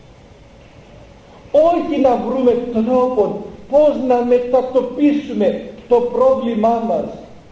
Όχι να βρούμε τρόπο πώς να μετατοπίσουμε το πρόβλημά μας,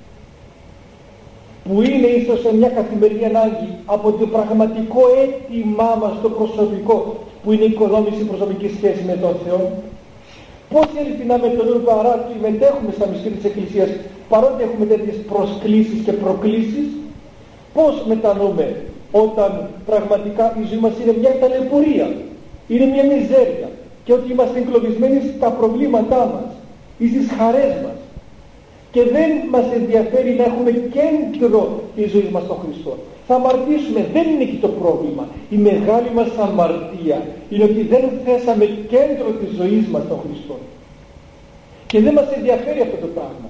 που είναι ίσως σε μια καθημερινή ανάγκη, από το πραγματικό αίτημά μας το προσωπικό, που είναι η οικοδόμηση προσωπικής σχέσης με τον Θεό. Πώς ειλικρινά με τον παρά και μετέχουμε στα μυστήρια της Εκκλησίας, παρότι έχουμε τέτοιες προσκλήσεις και προκλήσεις, πώς μετανοούμε όταν πραγματικά η ζωή μας είναι μια ταλαιπωρία, είναι μια μιζέρια και ότι είμαστε εγκλωβισμένοι στα προβλήματά μας ή στις χαρές μας και δεν μας ενδιαφέρει να έχουμε κέντρο της ζωής μας στον Χριστό. Θα αμαρτήσουμε, δεν είναι εκεί το πρόβλημα. Η μεγάλη μας αμαρτία είναι ότι δεν θέσαμε κέντρο της ζωής μας στον Χριστό. Και δεν μας ενδιαφέρει αυτό το πράγμα.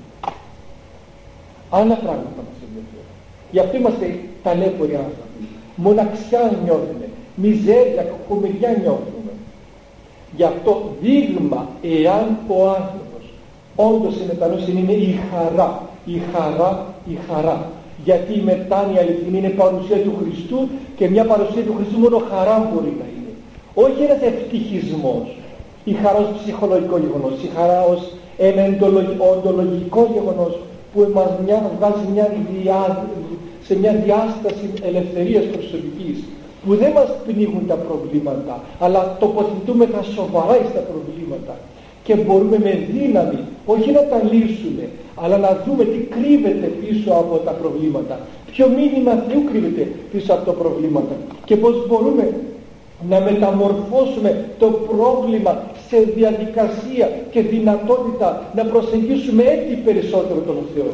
Άλλα πράγματα μας ενδιαφέρει. Γι' αυτό είμαστε ταλέποροι άνθρωποι. Μοναξιά νιώθουμε, μιζέρια, κακομοιριά νιώθουμε. Γι' αυτό δείγμα, εάν ο άνθρωπος όντως η μετανόηση είναι η χαρά, η χαρά, η χαρά. Γιατί η μετάνοια αληθινή είναι παρουσία του Χριστού και μια παρουσία του Χριστού μόνο χαρά μπορεί να είναι. Όχι ένας ευτυχισμός, η χαρά ως ψυχολογικό γεγονός, η χαρά ως ένα οντολογικό γεγονός που μας βγάζει μια διά, σε μια διάσταση ελευθερίας προσωπικής, που δεν μας πνίγουν τα προβλήματα, αλλά τοποθετούμε τα σοβαρά στα προβλήματα και μπορούμε με δύναμη, όχι να τα λύσουμε, αλλά να δούμε τι κρύβεται πίσω από τα προβλήματα, ποιο μήνυμα Θεού κρύβεται πίσω από τα προβλήματα και πώς μπορούμε να μεταμορφώσουμε το πρόβλημα σε διαδικασία και δυνατότητα να προσεγγίσουμε έτσι περισσότερο τον Θεό.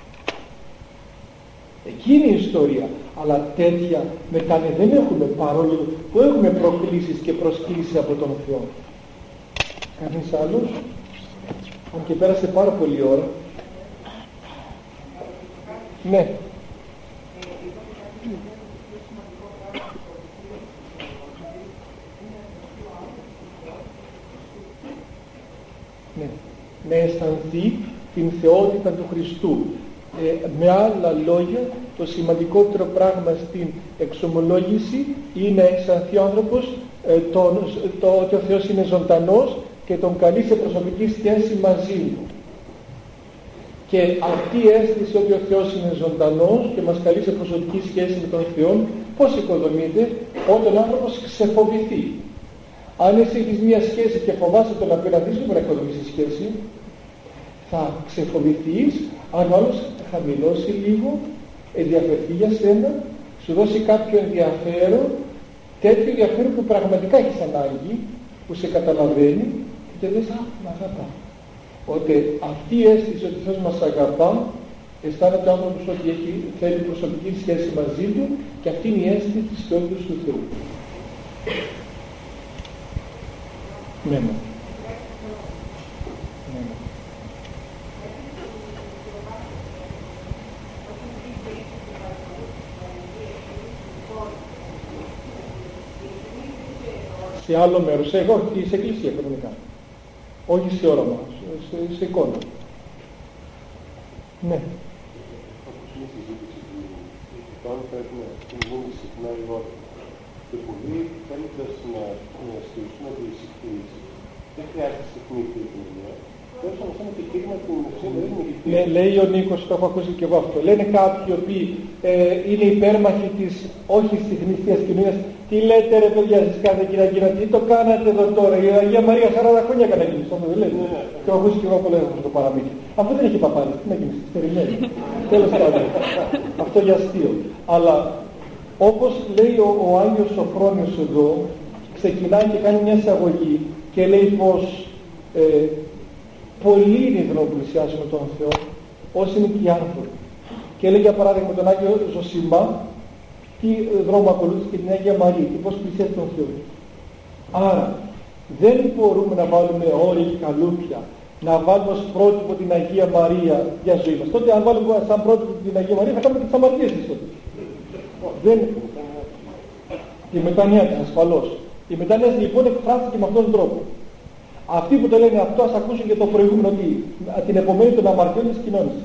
Εκείνη η ιστορία. Αλλά τέτοια μετάνοια δεν έχουμε, παρόλο που έχουμε προκλήσεις και προσκλήσεις από τον Θεό. Κανείς άλλος? Αν και πέρασε πάρα πολύ ώρα. Ναι. Ναι. Να αισθανθεί την θεότητα του Χριστού. Ε, με άλλα λόγια, το σημαντικότερο πράγμα στην εξομολόγηση είναι να αισθανθεί ο άνθρωπος ε, το, το, ότι ο Θεός είναι ζωντανός και τον καλεί σε προσωπική σχέση μαζί του. Και αυτή η αίσθηση ότι ο Θεός είναι ζωντανός και μας καλεί σε προσωπική σχέση με τον Θεό, πώς οικοδομείται? Όταν ο άνθρωπος ξεφοβηθεί. Αν εσύ έχεις μια σχέση και φοβάσαι τον απέναντί σου, μπορεί να οικοδομήσεις σχέση, θα ξεφοβηθείς αν ο άλλος χαμηλώσει λίγο, ενδιαφερθεί για σένα, σου δώσει κάποιο ενδιαφέρον, τέτοιο ενδιαφέρον που πραγματικά έχεις ανάγκη, που σε καταλαβαίνει και λες, α, μ' αγαπά. Ότι αυτή η αίσθηση ότι ο Θεός μας αγαπά, αισθάνεται ο άνθρωπος ότι έχει, θέλει προσωπική σχέση μαζί του και αυτή είναι η αίσθηση της θεότητας του Θεού. Ναι, ναι. Σε άλλο μέρος, σε, εγώ, σε εκκλησία κανονικά. Όχι σε όραμα, σε, σε εικόνα. Ναι. Όπως είναι η συζήτηση του Τόνου, πρέπει να συμβούν συχνά λιγότερο. Και πολλοί θέλοντας να στήσουν ότι η συχνήση δεν χρειάζεται συχνή κοινωνία. Πρέπει να είναι και κείμενα που είναι. Λέει ο Νίκος, το έχω ακούσει και εγώ αυτό. Λένε κάποιοι οι οποίοι ε, είναι υπέρμαχοι της όχι συχνής κοινωνίας. Τι λέτε ρε παιδιά εσείς κάθε Κυριακή, τι το κάνατε εδώ τώρα? Η Αγία Μαρία σαράντα χρόνια έκανε εκείνη, αυτό δεν λέτε? Και έχω ακούσει και εγώ πολλές φορές το παραμύθι. Αυτό δεν έχει παπάδες, τι να γίνει, τις περιμένει. Τέλος πάντων, αυτό για αστείο. Αλλά όπως λέει ο, ο Άγιος Σοφρόνιος εδώ, ξεκινάει και κάνει μια εισαγωγή και λέει πως ε, πολλοί είναι οι δρόμοι που πλησιάζουν τον Θεό, όσοι είναι και οι άνθρωποι. Και λέει για παράδειγμα τον Άγιο Ζωσιμά, τι δρόμο ακολούθησε και την Αγία Μαρία και πώς πλησιάζει τον Θεό. Άρα δεν μπορούμε να βάλουμε όρια και καλούπια, να βάλουμε ως πρότυπο την Αγία Μαρία για ζωή μας. Τότε αν βάλουμε σαν πρότυπο την Αγία Μαρία θα κάνουμε και τις αμαρτίες της τότε. Δεν... Η μετάνοια της ασφαλώς. Η μετάνοια της λοιπόν εκφράστηκε με αυτόν τον τρόπο. Αυτοί που το λένε αυτό ας ακούσουν και το προηγούμενο ότι την επομένη των αμαρτιών της κοινώνησης.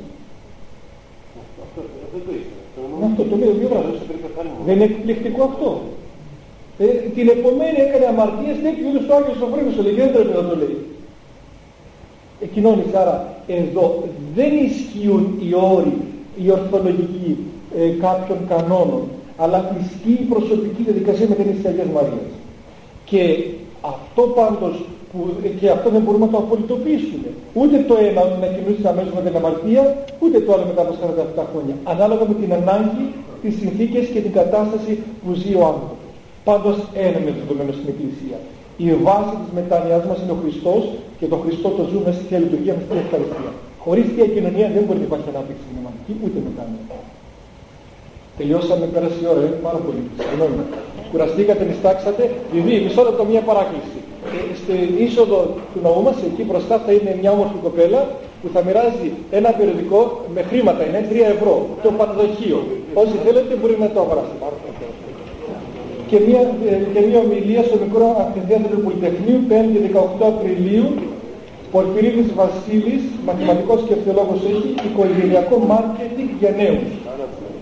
Αυτό το λέει ο βιογράφος. Δεν είναι εκπληκτικό αυτό. Ε, την επομένη έκανε αμαρτίες τέτοιου είδους το Άγιος Σοφρόνιος, ο Λεγένδρος να το λέει. Εκοινώνησε, άρα εδώ δεν ισχύουν οι όροι, οι ορθολογικοί ε, κάποιων κανόνων, αλλά ισχύει η προσωπική διαδικασία με την της Αγίας Μαρίας. Και αυτό πάντως, που, και αυτό δεν μπορούμε να το απολυτοποιήσουμε. Ούτε το ένα να κινήσεις αμέσως με την αμαρτία, ούτε το άλλο μετά από σαράντα επτά χρόνια. Ανάλογα με την ανάγκη, τις συνθήκες και την κατάσταση που ζει ο άνθρωπος. Πάντως ένα είναι δεδομένο στην Εκκλησία. Η βάση της μετανοιάς μας είναι ο Χριστός και τον Χριστό το ζούμε στη Θεία Λειτουργία μας στην Ευχαριστία. Χωρίς Θεία Κοινωνία δεν μπορεί να υπάρχει ανάπτυξη πνευματική ούτε μετάνοια. Τελειώσαμε, πέρασε η ώρα, είναι πάρα πολύ. Συγγνώμη. Κουραστήκατε, νηστάξατε, δηλαδή μισό λεπτό μια παράκληση. Ε, στην είσοδο του ναού μας, εκεί μπροστά θα είναι μια όμορφη κοπέλα που θα μοιράζει ένα περιοδικό με χρήματα, είναι τρία ευρώ, το πανδοχείο. Όσοι θέλετε μπορεί να το αγοράσετε. Και μια, και μια ομιλία στο μικρό αμφιθέατρο του Πολυτεχνείου, πέμπτη και δεκαοκτώ Απριλίου, Πορφυρίδης Βασίλης, μαθηματικός και θεολόγος έχει, οικογενειακό μάρκετινγκ για νέους.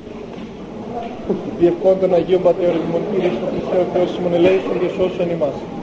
Διευκόν των Αγίων Πατέρων ημών, Κύριε Ιησού Χριστέ ο Θεός ημών ελέησον και σώσον ημάς.